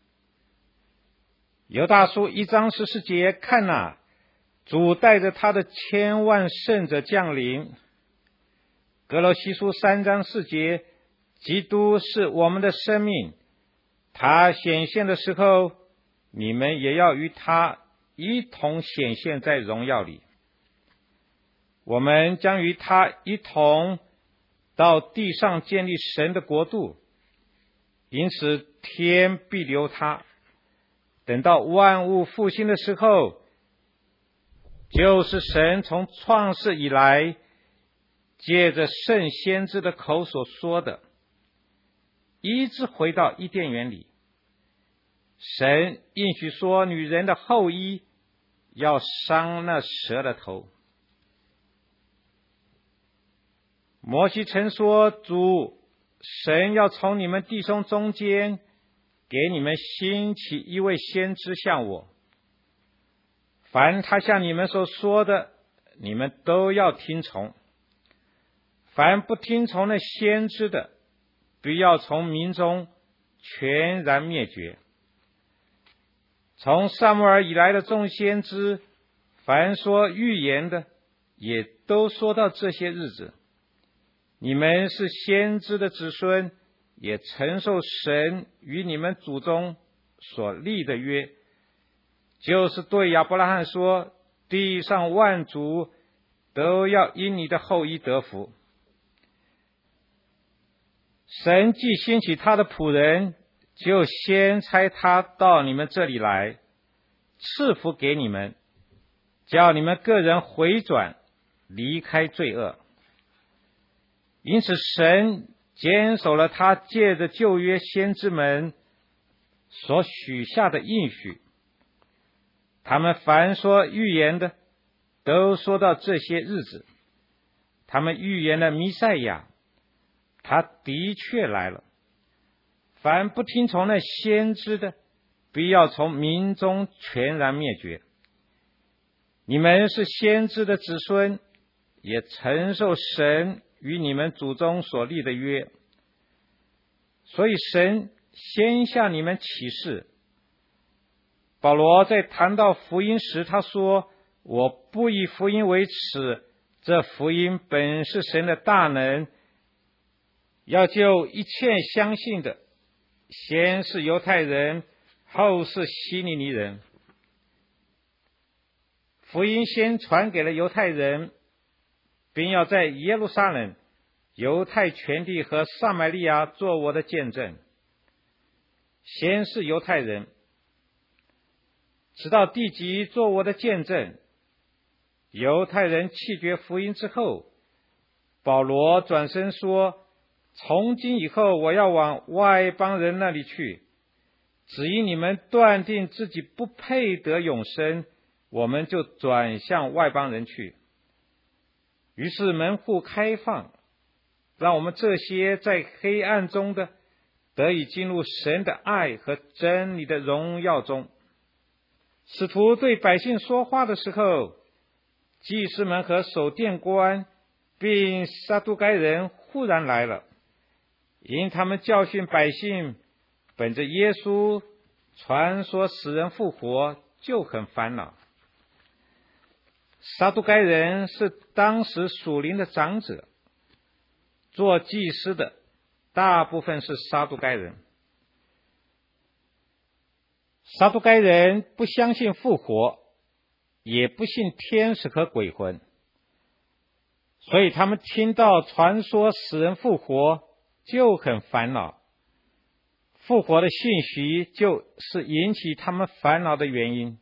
犹大书一章十四节，看哪，主带着他的千万圣者降临。哥罗西书三章四节，基督是我们的生命，他显现的时候，你们也要与他一同显现在荣耀里。我们将与他一同到地上建立神的国度，因此天必留他，等到万物复兴的时候，就是神从创世以来借着圣先知的口所说的，一直回到伊甸园里。神应许说，女人的后裔要伤那蛇的头。摩西曾说，主神要从你们弟兄中间给你们兴起一位先知像我，凡他向你们所说的，你们都要听从。凡不听从那先知的，必要从民中全然灭绝。从撒母耳以来的众先知，凡说预言的，也都说到这些日子。你们是先知的子孙，也承受神与你们祖宗所立的约，就是对亚伯拉罕说，地上万族都要因你的后裔得福。神既兴起他的仆人，就先差他到你们这里来，赐福给你们，叫你们个人回转，离开罪恶。因此神坚守了他借着旧约先知们所许下的应许，他们凡说预言的，都说到这些日子。他们预言了弥赛亚，他的确来了。凡不听从那先知的，必要从民中全然灭绝。你们是先知的子孙，也承受神与你们祖宗所立的约，所以神先向你们启示。保罗在谈到福音时，他说，我不以福音为耻，这福音本是神的大能，要救一切相信的，先是犹太人，后是希利尼人。福音先传给了犹太人，并要在耶路撒冷、犹太全地和撒玛利亚做我的见证。先是犹太人，直到地极做我的见证。犹太人弃绝福音之后，保罗转身说，从今以后我要往外邦人那里去，只因你们断定自己不配得永生，我们就转向外邦人去。于是门户开放，让我们这些在黑暗中的得以进入神的爱和真理的荣耀中。使徒对百姓说话的时候，祭司们和守殿官并撒都该人忽然来了，因他们教训百姓，本着耶稣传说死人复活，就很烦恼。撒都该人是当时属灵的长者， 做祭司的大部分是撒都该人。撒都该人不相信复活，也不信天使和鬼魂，所以他们听到传说死人复活就很烦恼。复活的信息就是引起他们烦恼的原因。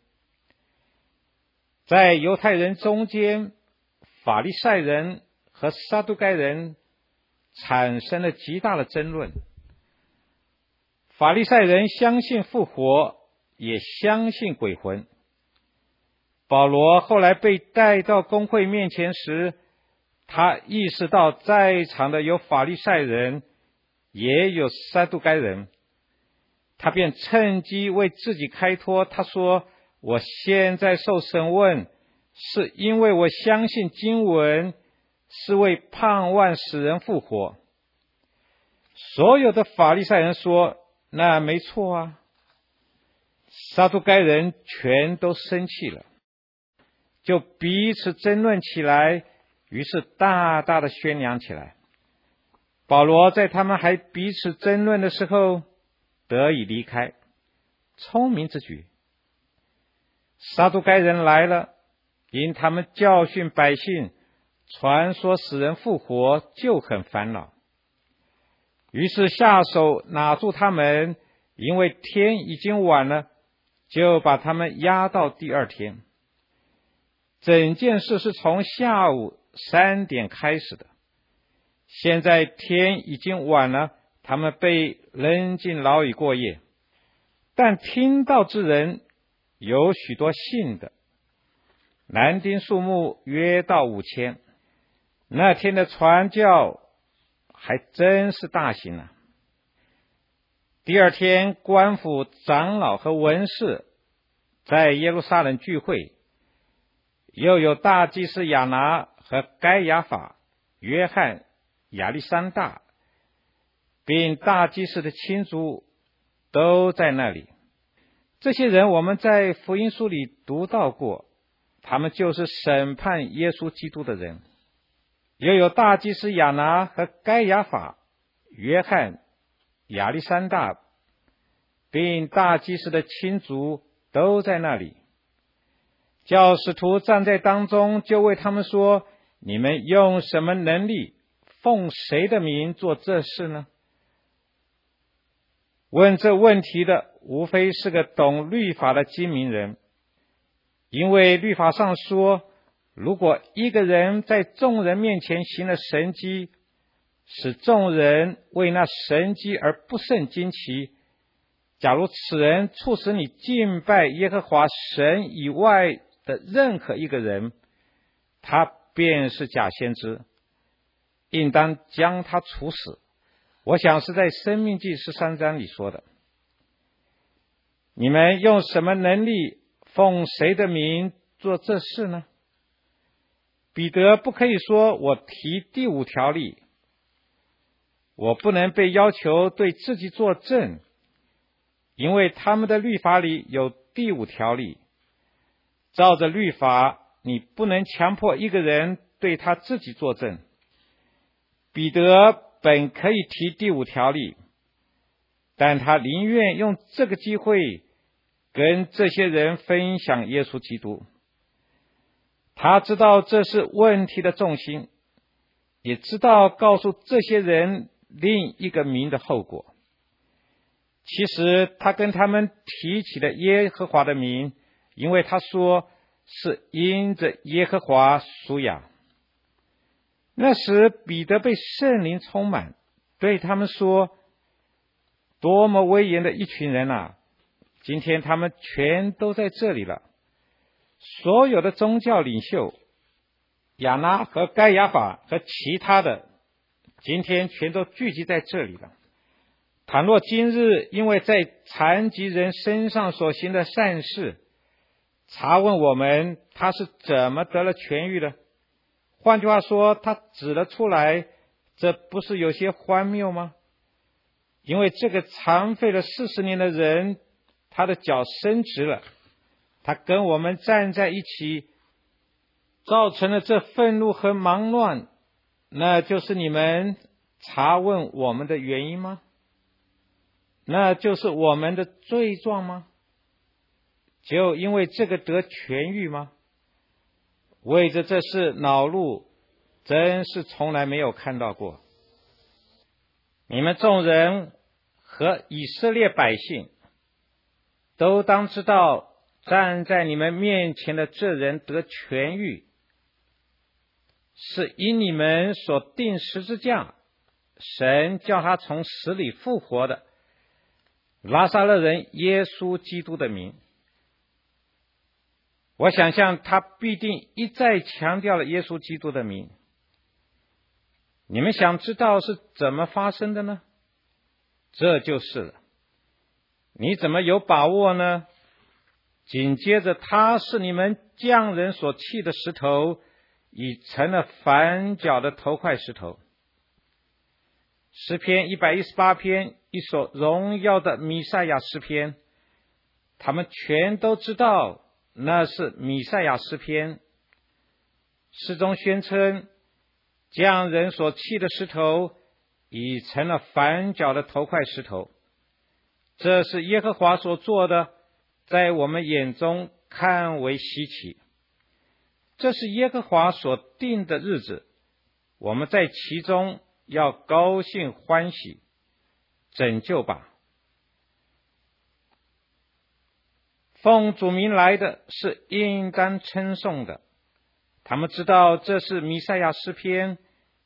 在犹太人中间，法利赛人和撒都该人产生了极大的争论。法利赛人相信复活，也相信鬼魂。保罗后来被带到公会面前时，他意识到在场的有法利赛人，也有撒都该人。他便趁机为自己开脱，他说，我现在受审问，是因为我相信经文，是为盼望使人复活。所有的法利赛人说，那没错啊。撒都该人全都生气了，就彼此争论起来，于是大大的宣扬起来。保罗在他们还彼此争论的时候得以离开，聪明之举。撒都该人来了，因他们教训百姓，传说使人复活，就很烦恼。于是下手拿住他们，因为天已经晚了，就把他们押到第二天。整件事是从下午三点开始的。现在天已经晚了，他们被扔进牢里过夜。但听到之人有许多信的，男丁数目约到五千。那天的传教还真是大型啊！第二天，官府长老和文士在耶路撒冷聚会，又有大祭司亚拿和该亚法、约翰、亚历山大，并大祭司的亲族都在那里。这些人我们在福音书里读到过，他们就是审判耶稣基督的人。又有大祭司亚拿和该亚法、约翰、亚历山大，并大祭司的亲族都在那里。教使徒站在当中，就为他们说，你们用什么能力，奉谁的名做这事呢？问这问题的无非是个懂律法的精明人，因为律法上说，如果一个人在众人面前行了神迹，使众人为那神迹而不甚惊奇，假如此人促使你敬拜耶和华神以外的任何一个人，他便是假先知，应当将他处死。我想是在申命记十三章里说的。你们用什么能力，奉谁的名做这事呢？彼得不可以说我提第五条例，我不能被要求对自己作证，因为他们的律法里有第五条例。照着律法，你不能强迫一个人对他自己作证。彼得本可以提第五条例，但他宁愿用这个机会跟这些人分享耶稣基督。他知道这是问题的重心，也知道告诉这些人另一个名的后果。其实他跟他们提起了耶和华的名，因为他说是因着耶和华属雅。那时彼得被圣灵充满，对他们说，多么威严的一群人啊！今天他们全都在这里了。所有的宗教领袖亚拿和该亚法和其他的，今天全都聚集在这里了。倘若今日因为在残疾人身上所行的善事，查问我们他是怎么得了痊愈的，换句话说，他指了出来，这不是有些荒谬吗？因为这个残废了四十年的人，他的脚伸直了，他跟我们站在一起，造成了这愤怒和忙乱，那就是你们查问我们的原因吗？那就是我们的罪状吗？就因为这个得痊愈吗？为着这事恼怒，真是从来没有看到过。你们众人和以色列百姓都当知道，站在你们面前的这人得痊愈，是因你们所定十字架，神叫他从死里复活的拿撒勒人耶稣基督的名。我想象他必定一再强调了耶稣基督的名。你们想知道是怎么发生的呢？这就是了。你怎么有把握呢？紧接着，他是你们匠人所弃的石头，已成了反脚的头块石头。诗篇一百一十八篇，一首荣耀的弥赛亚诗篇，他们全都知道那是弥赛亚诗篇。诗中宣称，匠人所弃的石头已成了反脚的头块石头，这是耶和华所做的，在我们眼中看为稀奇。这是耶和华所定的日子，我们在其中要高兴欢喜，拯救吧。奉主名来的是应当称颂的，他们知道这是弥赛亚诗篇。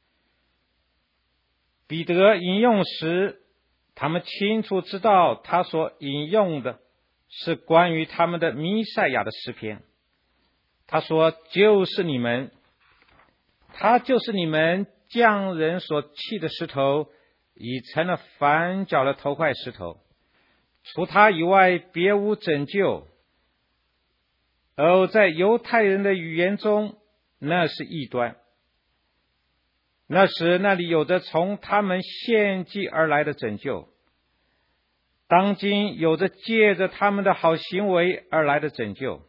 彼得引用时，他们清楚知道他所引用的是关于他们的弥赛亚的诗篇。他说，就是你们，他就是你们匠人所弃的石头，已成了反脚的头块石头，除他以外别无拯救。而在犹太人的语言中，那是异端。那时那里有着从他们献祭而来的拯救，当今有着借着他们的好行为而来的拯救。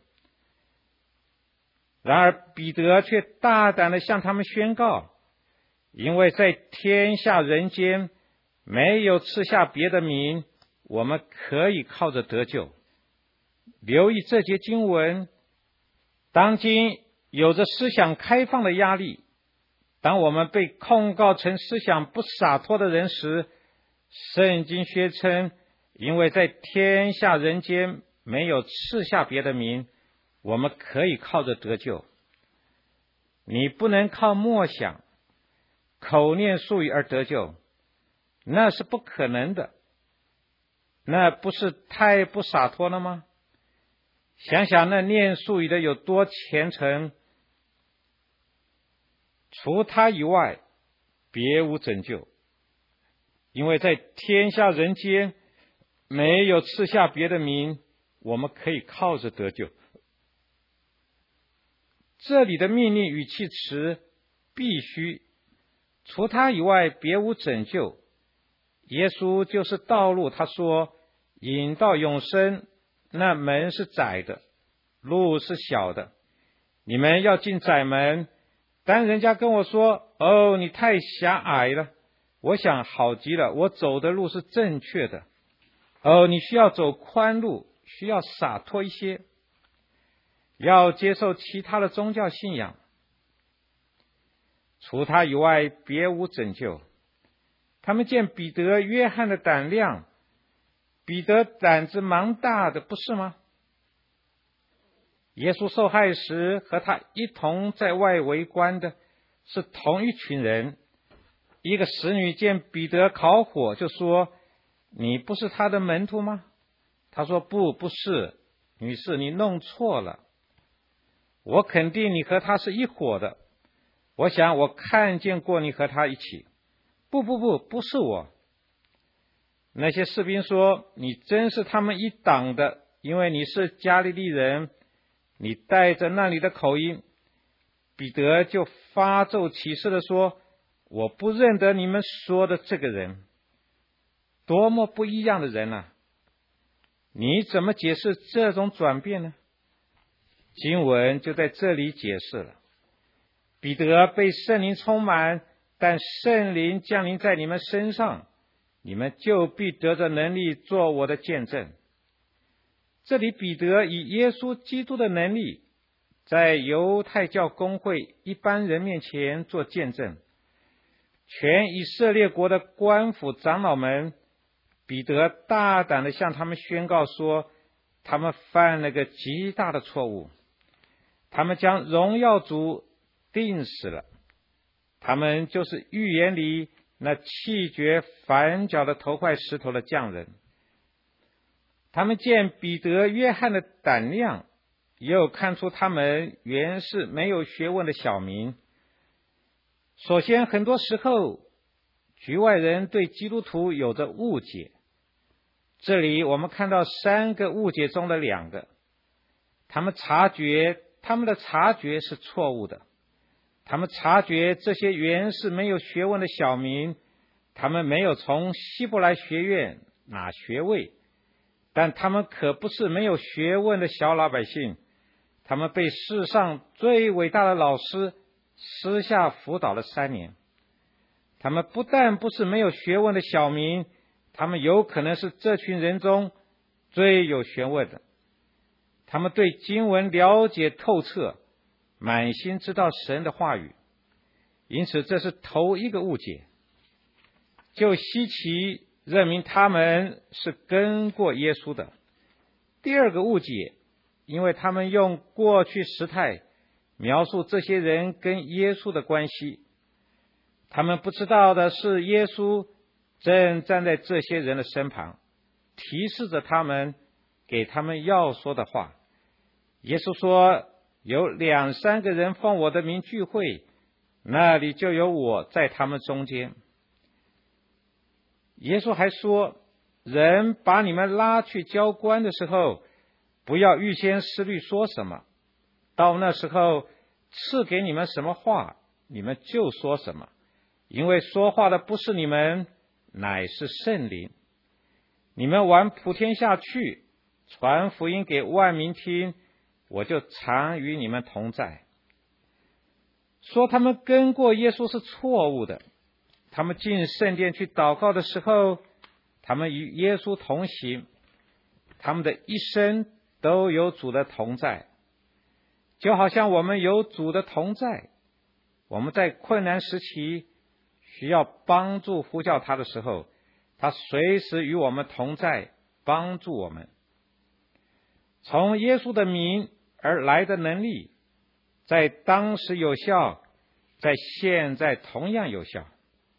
然而彼得却大胆地向他们宣告，因为在天下人间没有赐下别的名，我们可以靠着得救。留意这节经文，当今有着思想开放的压力，当我们被控告成思想不洒脱的人时，圣经宣称，因为在天下人间没有赐下别的名，我们可以靠着得救。你不能靠默想、口念术语而得救，那是不可能的。那不是太不洒脱了吗？想想那念术语的有多虔诚，除他以外别无拯救，因为在天下人间没有赐下别的名，我们可以靠着得救。这里的命令语气词必须，除他以外别无拯救。耶稣就是道路，他说，引到永生，那门是窄的，路是小的，你们要进窄门。当人家跟我说，哦，你太狭隘了，我想好极了，我走的路是正确的。哦，你需要走宽路，需要洒脱一些，要接受其他的宗教信仰，除他以外别无拯救。他们见彼得、约翰的胆量，彼得胆子蛮大的，不是吗？耶稣受害时和他一同在外围观的是同一群人。一个使女见彼得烤火，就说，你不是他的门徒吗？他说，不，不是，女士，你弄错了，我肯定你和他是一伙的，我想我看见过你和他一起。不不不，不是我。那些士兵说，你真是他们一党的，因为你是加利利人，你带着那里的口音。彼得就发咒起誓地说，我不认得你们说的这个人。多么不一样的人啊！你怎么解释这种转变呢？经文就在这里解释了。彼得被圣灵充满， 但圣灵降临在你们身上，你们就必得着能力做我的见证。这里彼得以耶稣基督的能力，在犹太教公会一般人面前做见证。全以色列国的官府长老们，彼得大胆地向他们宣告说，他们犯了个极大的错误，他们将荣耀主定死了，他们就是预言里那弃绝反脚的头块石头的匠人。他们见彼得、约翰的胆量，又看出他们原是没有学问的小民。首先，很多时候局外人对基督徒有着误解，这里我们看到三个误解中的两个，他们察觉他们的察觉是错误的，他们察觉这些原是没有学问的小民，他们没有从希伯来学院拿学位，但他们可不是没有学问的小老百姓，他们被世上最伟大的老师私下辅导了三年。他们不但不是没有学问的小民，他们有可能是这群人中最有学问的。他们对经文了解透彻，满心知道神的话语，因此这是头一个误解。就希奇认明他们是跟过耶稣的。第二个误解，因为他们用过去时态描述这些人跟耶稣的关系，他们不知道的是耶稣正站在这些人的身旁，提示着他们，给他们要说的话。耶稣说，有两三个人奉我的名聚会，那里就有我在他们中间。耶稣还说，人把你们拉去交官的时候，不要预先思虑说什么，到那时候赐给你们什么话，你们就说什么，因为说话的不是你们，乃是圣灵。你们往普天下去，传福音给万民听，我就常与你们同在。说他们跟过耶稣是错误的，他们进圣殿去祷告的时候，他们与耶稣同行，他们的一生都有主的同在，就好像我们有主的同在，我们在困难时期需要帮助呼叫他的时候，他随时与我们同在，帮助我们。从耶稣的名而来的能力，在当时有效，在现在同样有效。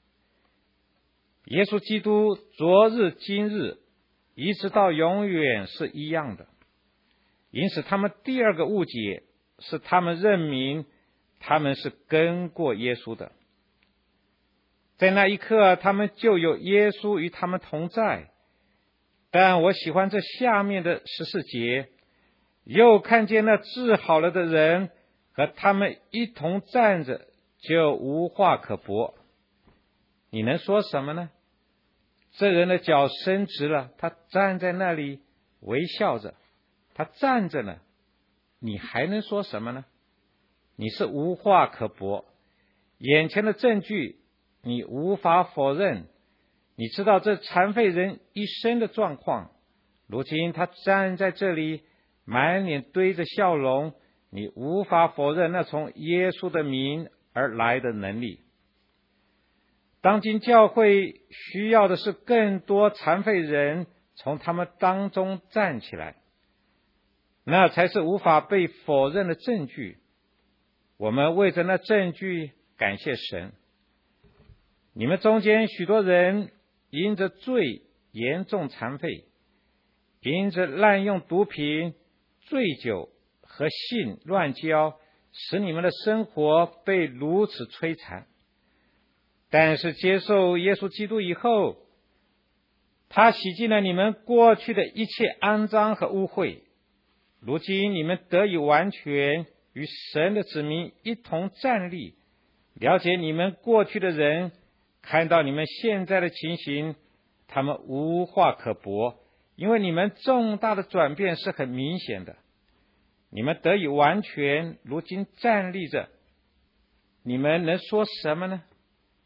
耶稣基督昨日今日一直到永远是一样的。因此他们第二个误解是他们认明他们是跟过耶稣的，在那一刻他们就有耶稣与他们同在。但我喜欢这下面的十四节，又看见那治好了的人和他们一同站着，就无话可驳。你能说什么呢？这人的脚伸直了，他站在那里微笑着，他站着呢，你还能说什么呢？你是无话可驳，眼前的证据你无法否认。你知道这残废人一生的状况，如今他站在这里满脸堆着笑容，你无法否认那从耶稣的名而来的能力。当今教会需要的是更多残废人从他们当中站起来，那才是无法被否认的证据。我们为着那证据感谢神。你们中间许多人因着罪严重残废，因着滥用毒品、醉酒和性乱交，使你们的生活被如此摧残。但是接受耶稣基督以后，他洗净了你们过去的一切肮脏和污秽，如今你们得以完全与神的子民一同站立。了解你们过去的人看到你们现在的情形，他们无话可驳，因为你们重大的转变是很明显的。你们得以完全，如今站立着，你们能说什么呢？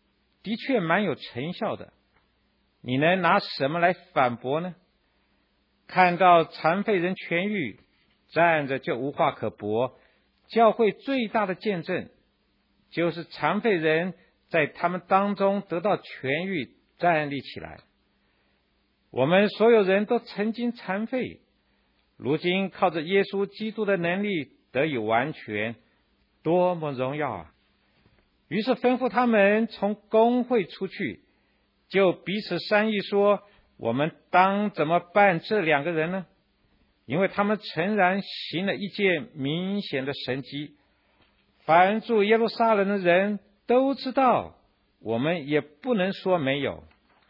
的确蛮有成效的，你能拿什么来反驳呢？看到残废人痊愈，站着就无话可驳。教会最大的见证，就是残废人在他们当中得到痊愈，站立起来。我们所有人都曾经残废，如今靠着耶稣基督的能力得以完全，多么荣耀啊！于是吩咐他们从公会出去，就彼此商议说，我们当怎么办这两个人呢？因为他们诚然行了一件明显的神迹，凡住耶路撒冷的人都知道，我们也不能说没有。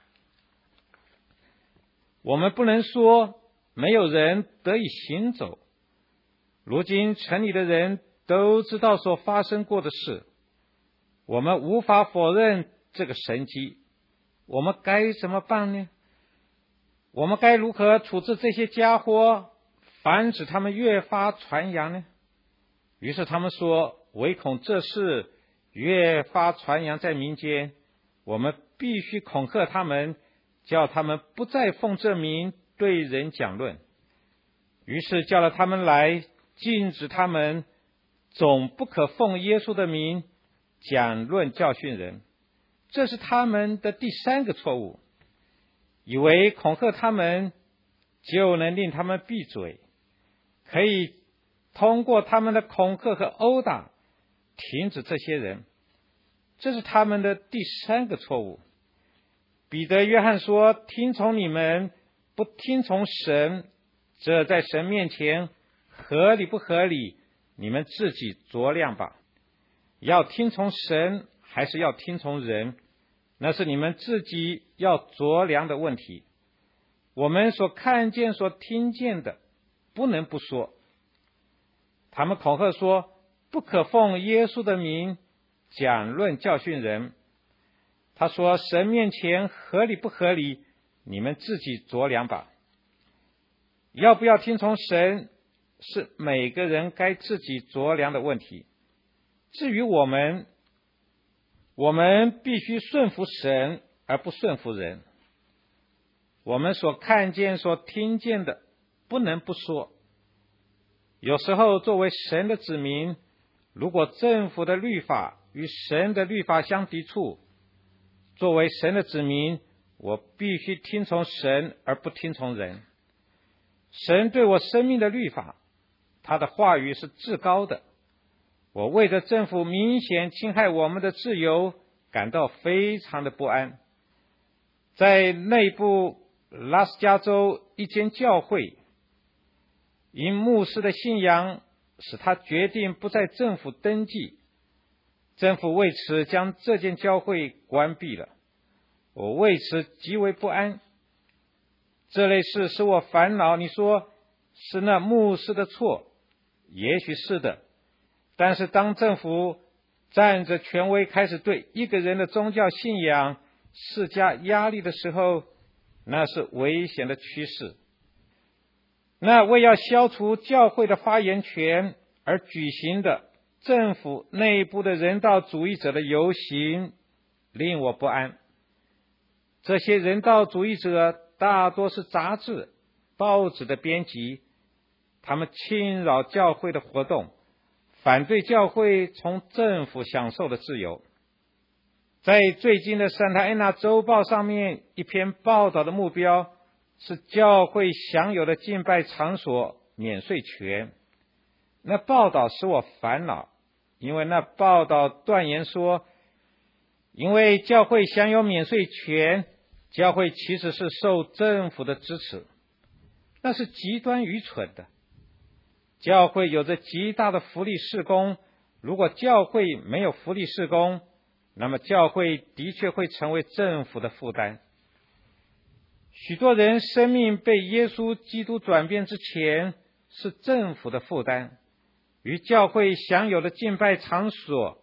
我们不能说没有人得以行走。如今城里的人都知道所发生过的事，我们无法否认这个神迹，我们该怎么办呢？我们该如何处置这些家伙，防止他们越发传扬呢？于是他们说，唯恐这事越发传扬在民间，我们必须恐吓他们，叫他们不再奉这名对人讲论。于是叫了他们来，禁止他们总不可奉耶稣的名讲论教训人。这是他们的第三个错误，以为恐吓他们就能令他们闭嘴，可以通过他们的恐吓和殴打停止这些人。这是他们的第三个错误。彼得、约翰说，听从你们，不听从神，这在神面前合理不合理，你们自己酌量吧。要听从神还是要听从人，那是你们自己要酌量的问题。我们所看见所听见的不能不说。他们恐吓说，不可奉耶稣的名讲论教训人。他说，神面前合理不合理，你们自己酌量吧。要不要听从神，是每个人该自己酌量的问题。至于我们，我们必须顺服神，而不顺服人。我们所看见所听见的不能不说。有时候作为神的子民，如果政府的律法与神的律法相抵触，作为神的子民，我必须听从神而不听从人。神对我生命的律法，他的话语是至高的。我为着政府明显侵害我们的自由感到非常的不安。在内部拉斯加州一间教会，因牧师的信仰使他决定不在政府登记，政府为此将这间教会关闭了。我为此极为不安。这类事使我烦恼。你说是那牧师的错，也许是的，但是当政府占着权威开始对一个人的宗教信仰施加压力的时候，那是危险的趋势。那为要消除教会的发言权而举行的政府内部的人道主义者的游行令我不安。这些人道主义者大多是杂志、报纸的编辑，他们侵扰教会的活动，反对教会从政府享受的自由。在最近的圣塔安娜周报上面，一篇报道的目标是教会享有的敬拜场所免税权。那报道使我烦恼，因为那报道断言说，因为教会享有免税权，教会其实是受政府的支持，那是极端愚蠢的。教会有着极大的福利事工，如果教会没有福利事工，那么教会的确会成为政府的负担。许多人生命被耶稣基督转变之前是政府的负担，与教会享有的敬拜场所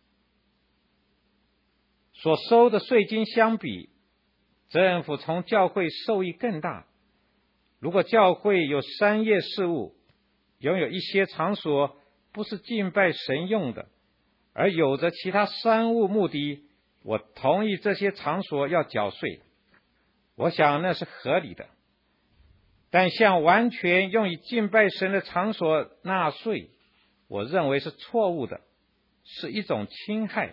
所收的税金相比，政府从教会受益更大。如果教会有商业事务，拥有一些场所不是敬拜神用的，而有着其他商务目的， 我同意这些场所要缴税，我想那是合理的。但向完全用以敬拜神的场所纳税，我认为是错误的，是一种侵害。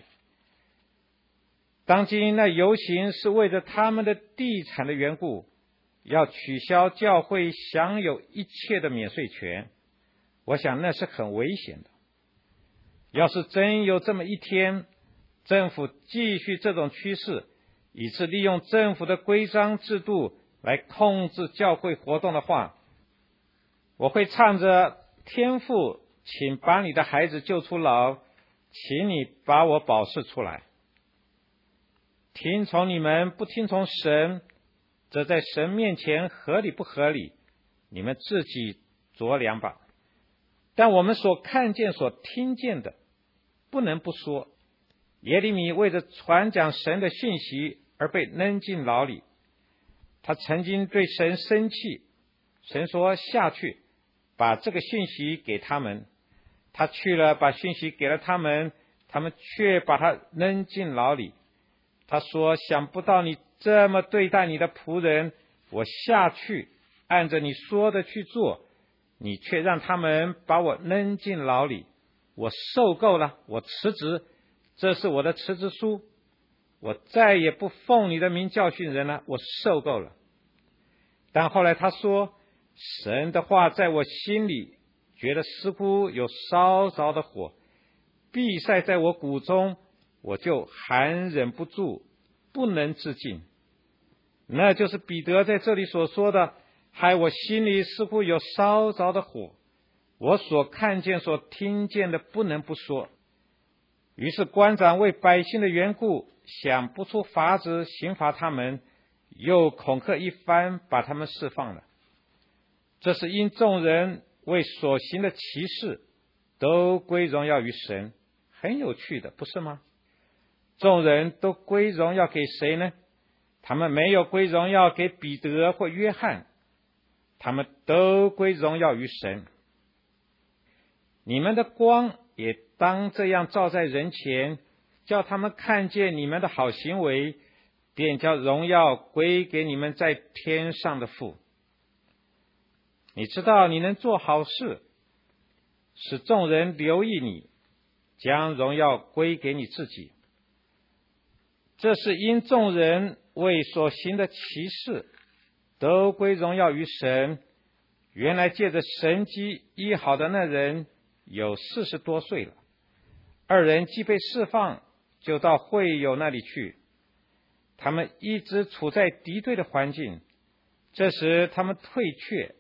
当今那游行是为着他们的地产的缘故，要取消教会享有一切的免税权，我想那是很危险的。要是真有这么一天，政府继续这种趋势，以致利用政府的规章制度来控制教会活动的话，我会唱着天父，请把你的孩子救出牢，请你把我保释出来。听从你们不听从神，这在神面前合理不合理，你们自己酌量吧。但我们所看见所听见的不能不说，耶利米为着传讲神的讯息而被扔进牢里，他曾经对神生气，神说下去把这个讯息给他们，他去了把讯息给了他们，他们却把他扔进牢里。他说想不到你这么对待你的仆人，我下去按着你说的去做，你却让他们把我扔进牢里，我受够了，我辞职，这是我的辞职书，我再也不奉你的名教训人了，我受够了。但后来他说，神的话在我心里，觉得似乎有烧着的火，闭塞在我骨中，我就含忍不住，不能自禁。那就是彼得在这里所说的，害我心里似乎有烧着的火，我所看见所听见的不能不说。于是官长为百姓的缘故，想不出法子刑罚他们，又恐吓一番，把他们释放了。这是因众人为所行的奇事都归荣耀于神。很有趣的，不是吗？众人都归荣耀给谁呢？他们没有归荣耀给彼得或约翰，他们都归荣耀于神。你们的光也当这样照在人前，叫他们看见你们的好行为，便叫荣耀归给你们在天上的父。你知道你能做好事，使众人留意你，将荣耀归给你自己。这是因众人为所行的奇事都归荣耀于神。原来借着神迹医好的那人有四十多岁了，二人既被释放，就到会友那里去。他们一直处在敌对的环境，这时他们退却，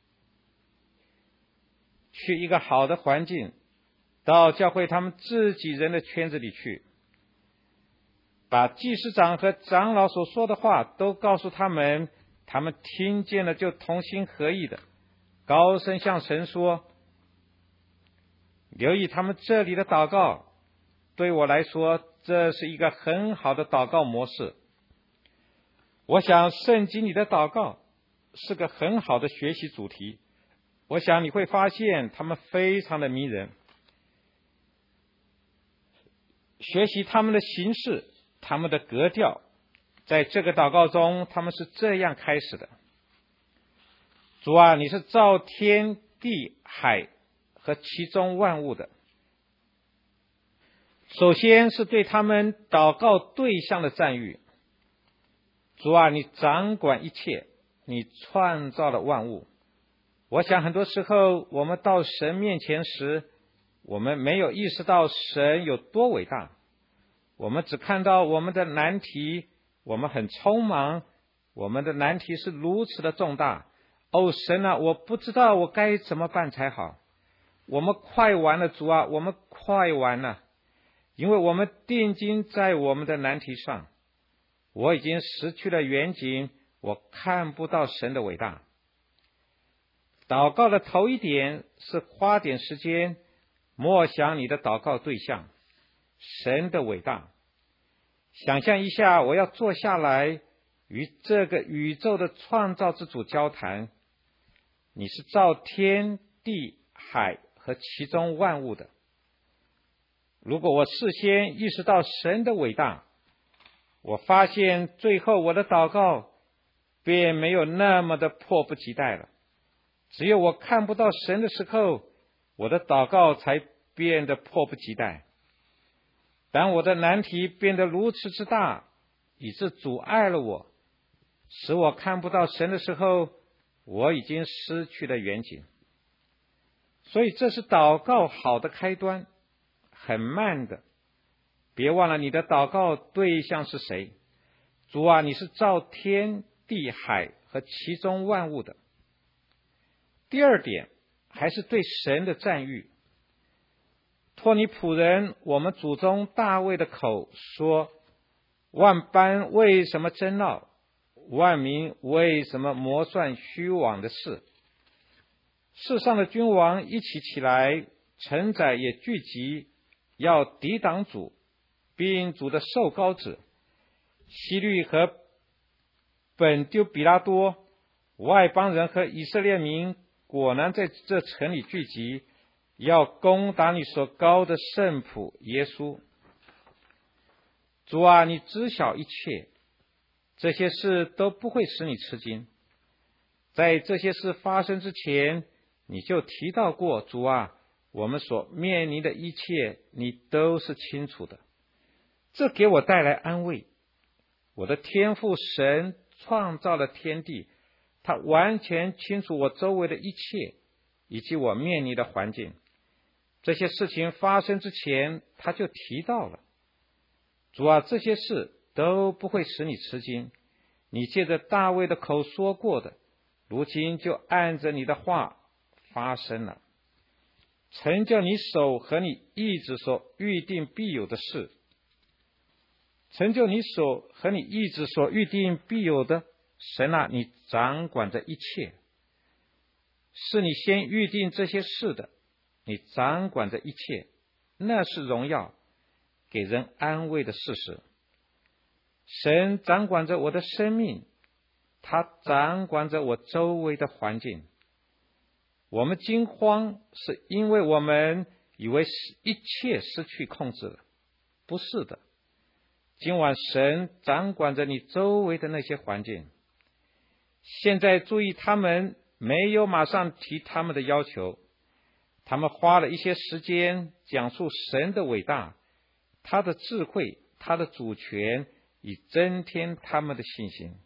去一个好的环境，到教会他们自己人的圈子里去，把祭司长和长老所说的话都告诉他们，他们听见了就同心合意的高声向神说。留意他们这里的祷告，对我来说这是一个很好的祷告模式。我想圣经里的祷告是个很好的学习主题，我想你会发现他们非常的迷人。学习他们的形式，他们的格调，在这个祷告中他们是这样开始的：主啊，你是造天地海和其中万物的。首先是对他们祷告对象的赞誉。主啊，你掌管一切，你创造了万物。我想很多时候我们到神面前时，我们没有意识到神有多伟大，我们只看到我们的难题，我们很匆忙，我们的难题是如此的重大。哦，神啊，我不知道我该怎么办才好。我们快完了，主啊，我们快完了，因为我们定睛在我们的难题上。我已经失去了远景，我看不到神的伟大。祷告的头一点是花点时间默想你的祷告对象，神的伟大。想象一下，我要坐下来与这个宇宙的创造之主交谈。你是造天地海和其中万物的。如果我事先意识到神的伟大， 我发现最后我的祷告便没有那么的迫不及待了。只有我看不到神的时候，我的祷告才变得迫不及待。当我的难题变得如此之大，以致阻碍了我，使我看不到神的时候，我已经失去了远景。所以这是祷告好的开端，很慢的。别忘了你的祷告对象是谁。主啊，你是造天地海和其中万物的。第二点，还是对神的赞誉。托你仆人我们祖宗大卫的口说，万般为什么争闹，万民为什么谋算虚妄的事？世上的君王一起起来，臣宰也聚集，要抵挡主，并主的受膏者。希律和本丢比拉多，外邦人和以色列民果然在这城里聚集，要攻打你所膏的圣仆耶稣。主啊，你知晓一切，这些事都不会使你吃惊。在这些事发生之前，你就提到过，主啊，我们所面临的一切你都是清楚的。这给我带来安慰。我的天父神创造了天地，他完全清楚我周围的一切以及我面临的环境。这些事情发生之前，他就提到了。主啊，这些事都不会使你吃惊，你借着大卫的口说过的，如今就按着你的话发生了，成就你手和你意志所预定必有的事。成就你手和你意志所预定必有的，神啊，你掌管着一切。是你先预定这些事的，你掌管着一切，那是荣耀，给人安慰的事实。神掌管着我的生命，他掌管着我周围的环境。我们惊慌，是因为我们以为一切失去控制了。不是的，今晚神掌管着你周围的那些环境。现在注意，他们没有马上提他们的要求，他们花了一些时间讲述神的伟大，他的智慧，他的主权，以增添他们的信心。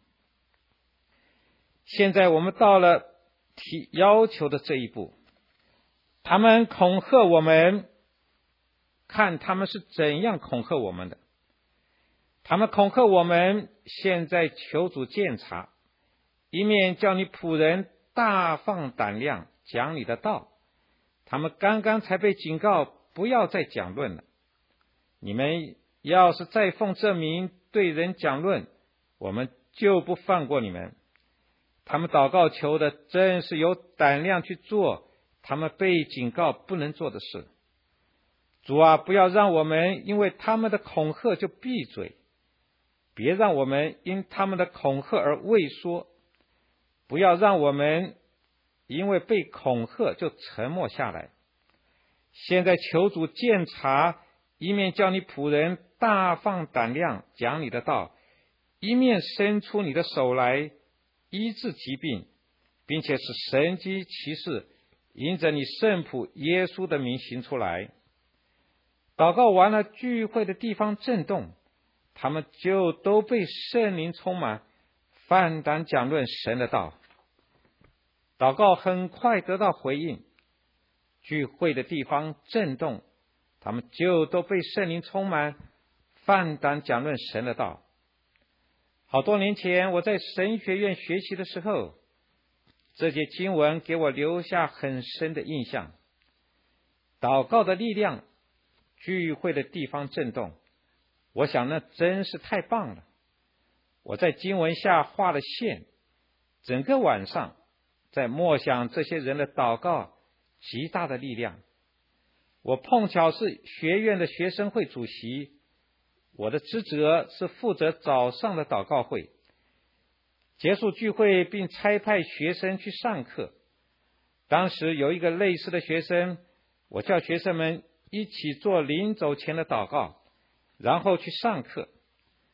现在我们到了提要求的这一步，他们恐吓我们，看他们是怎样恐吓我们的。他们恐吓我们，现在求主鉴察，一面叫你仆人大放胆量讲你的道。他们刚刚才被警告不要再讲论了，你们要是再奉这名对人讲论，我们就不放过你们。他们祷告求的真是有胆量去做他们被警告不能做的事。主啊，不要让我们因为他们的恐吓就闭嘴，别让我们因他们的恐吓而畏缩，不要让我们因为被恐吓就沉默下来。现在求主鉴察，一面叫你仆人大放胆量讲你的道，一面伸出你的手来医治疾病，并且使神迹奇事因着你圣仆耶稣的名行出来。祷告完了，聚会的地方震动，他们就都被圣灵充满，放胆讲论神的道。祷告很快得到回应，聚会的地方震动，他们就都被圣灵充满，放胆讲论神的道。好多年前我在神学院学习的时候，这节经文给我留下很深的印象。祷告的力量，聚会的地方震动，我想那真是太棒了。我在经文下画了线，整个晚上在默想这些人的祷告极大的力量。我碰巧是学院的学生会主席，我的职责是负责早上的祷告会，结束聚会并差派学生去上课。当时有一个类似的学生，我叫学生们一起做临走前的祷告，然后去上课。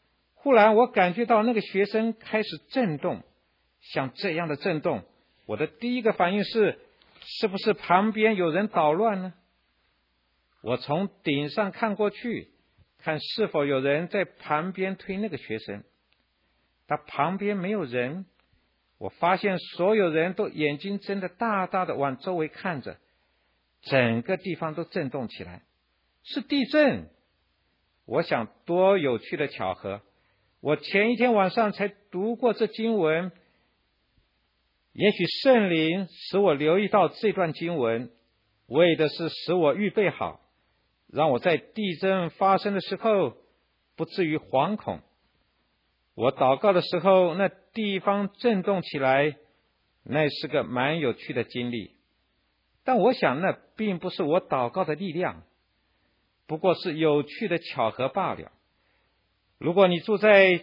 忽然我感觉到那个学生开始震动，像这样的震动，我的第一个反应是，是不是旁边有人捣乱呢？我从顶上看过去，看是否有人在旁边推那个学生。他旁边没有人，我发现所有人都眼睛睁得大大的往周围看着，整个地方都震动起来，是地震。我想多有趣的巧合，我前一天晚上才读过这经文，也许圣灵使我留意到这段经文，为的是使我预备好，让我在地震发生的时候不至于惶恐。我祷告的时候，那地方震动起来，那是个蛮有趣的经历。但我想那并不是我祷告的力量，不过是有趣的巧合罢了。如果你住在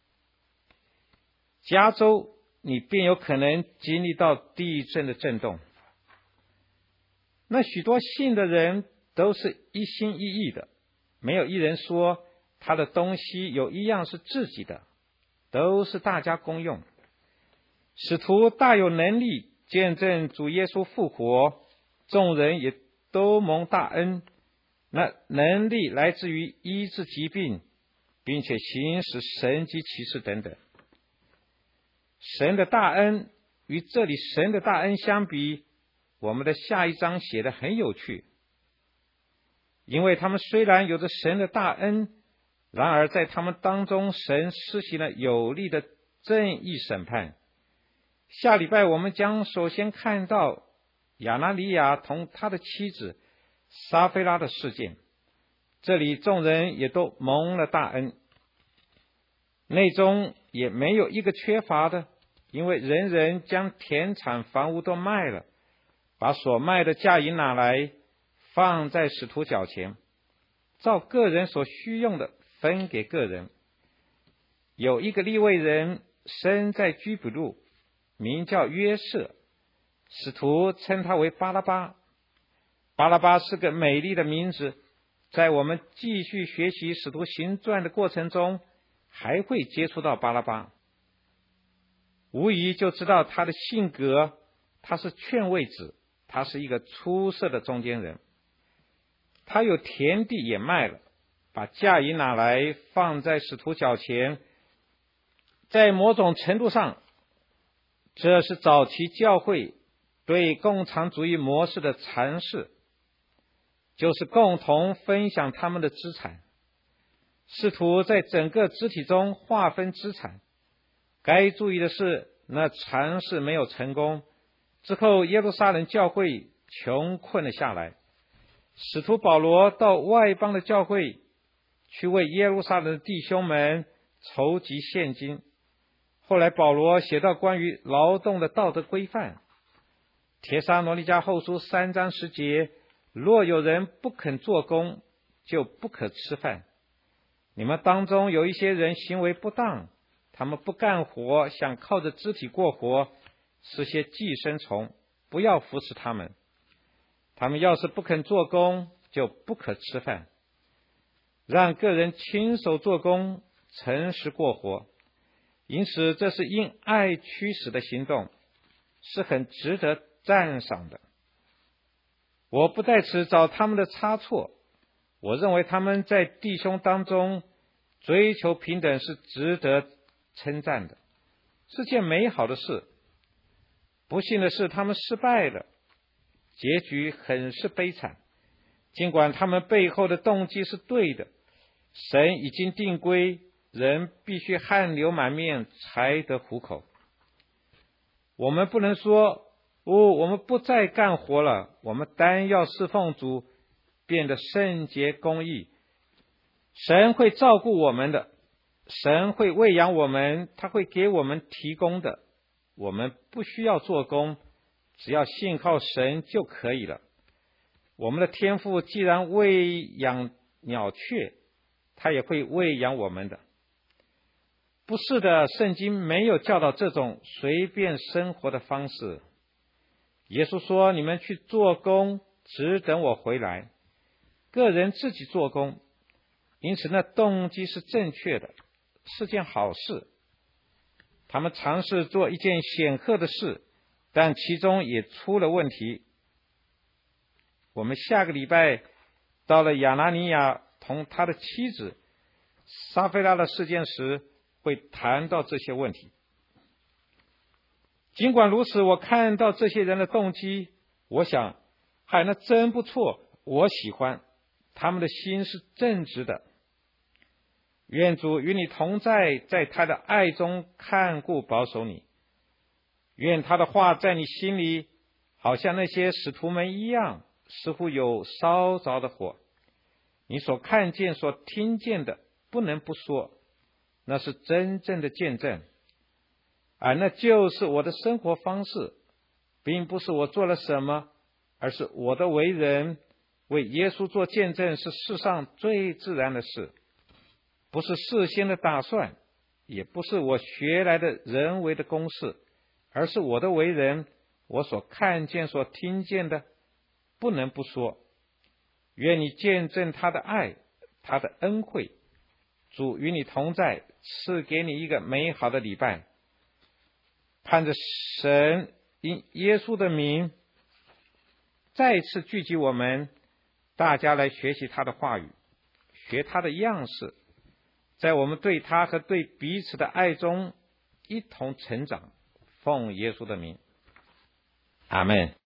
加州，你便有可能经历到地震的震动。那许多信的人都是一心一意的，没有一人说他的东西有一样是自己的，都是大家公用。使徒大有能力见证主耶稣复活，众人也都蒙大恩。那能力来自于医治疾病，并且行使神迹奇事等等。神的大恩与这里神的大恩相比，我们的下一章写得很有趣。因为他们虽然有着神的大恩，然而在他们当中，神施行了有力的正义审判。下礼拜我们将首先看到亚拿尼亚同他的妻子撒非拉的事件，这里众人也都蒙了大恩，内中也没有一个缺乏的，因为人人将田产房屋都卖了，把所卖的价银拿来放在使徒脚前，照个人所需用的分给个人。有一个利未人生在居比路，名叫约瑟，使徒称他为巴拉巴。巴拉巴是个美丽的名字，在我们继续学习使徒行传的过程中，还会接触到巴拉巴，无疑就知道他的性格，他是劝慰子，他是一个出色的中间人。他有田地也卖了，把价银拿来放在使徒脚前。在某种程度上，这是早期教会对共产主义模式的阐释，就是共同分享他们的资产，试图在整个肢体中划分资产。该注意的是，那阐释没有成功，之后耶路撒冷教会穷困了下来，使徒保罗到外邦的教会去为耶路撒冷的弟兄们筹集现金。后来保罗写到关于劳动的道德规范，帖撒罗尼迦后书三章十节，若有人不肯做工，就不可吃饭。你们当中有一些人行为不当，他们不干活，想靠着肢体过活，是些寄生虫，不要服侍他们。他们要是不肯做工，就不可吃饭。让个人亲手做工，诚实过活。因此这是因爱驱使的行动，是很值得赞赏的。我不在此找他们的差错，我认为他们在弟兄当中追求平等是值得称赞的，是件美好的事。不幸的是他们失败了，结局很是悲惨。尽管他们背后的动机是对的，神已经定规，人必须汗流满面才得糊口。我们不能说哦，我们不再干活了，我们单要侍奉主，变得圣洁公义。神会照顾我们的，神会喂养我们，他会给我们提供的。我们不需要做工，只要信靠神就可以了。我们的天父既然喂养鸟雀，他也会喂养我们的。不是的，圣经没有教导这种随便生活的方式。耶稣说，你们去做工，只等我回来。个人自己做工，因此那动机是正确的， 是件好事，他们尝试做一件显赫的事，但其中也出了问题。我们下个礼拜到了亚拿尼亚同他的妻子撒非拉的事件时，会谈到这些问题。尽管如此，我看到这些人的动机，我想，嗨，那真不错，我喜欢，他们的心是正直的。愿主与你同在，在他的爱中看顾保守你。愿他的话在你心里，好像那些使徒们一样，似乎有烧着的火。你所看见、所听见的，不能不说，那是真正的见证。啊，那就是我的生活方式，并不是我做了什么，而是我的为人，为耶稣做见证是世上最自然的事，不是事先的打算，也不是我学来的人为的公式，而是我的为人，我所看见、所听见的，不能不说。愿你见证他的爱，他的恩惠。主与你同在，赐给你一个美好的礼拜。盼着神因耶稣的名再次聚集我们，大家来学习他的话语，学他的样式，在我们对他和对彼此的爱中一同成长。奉耶稣的名，阿们。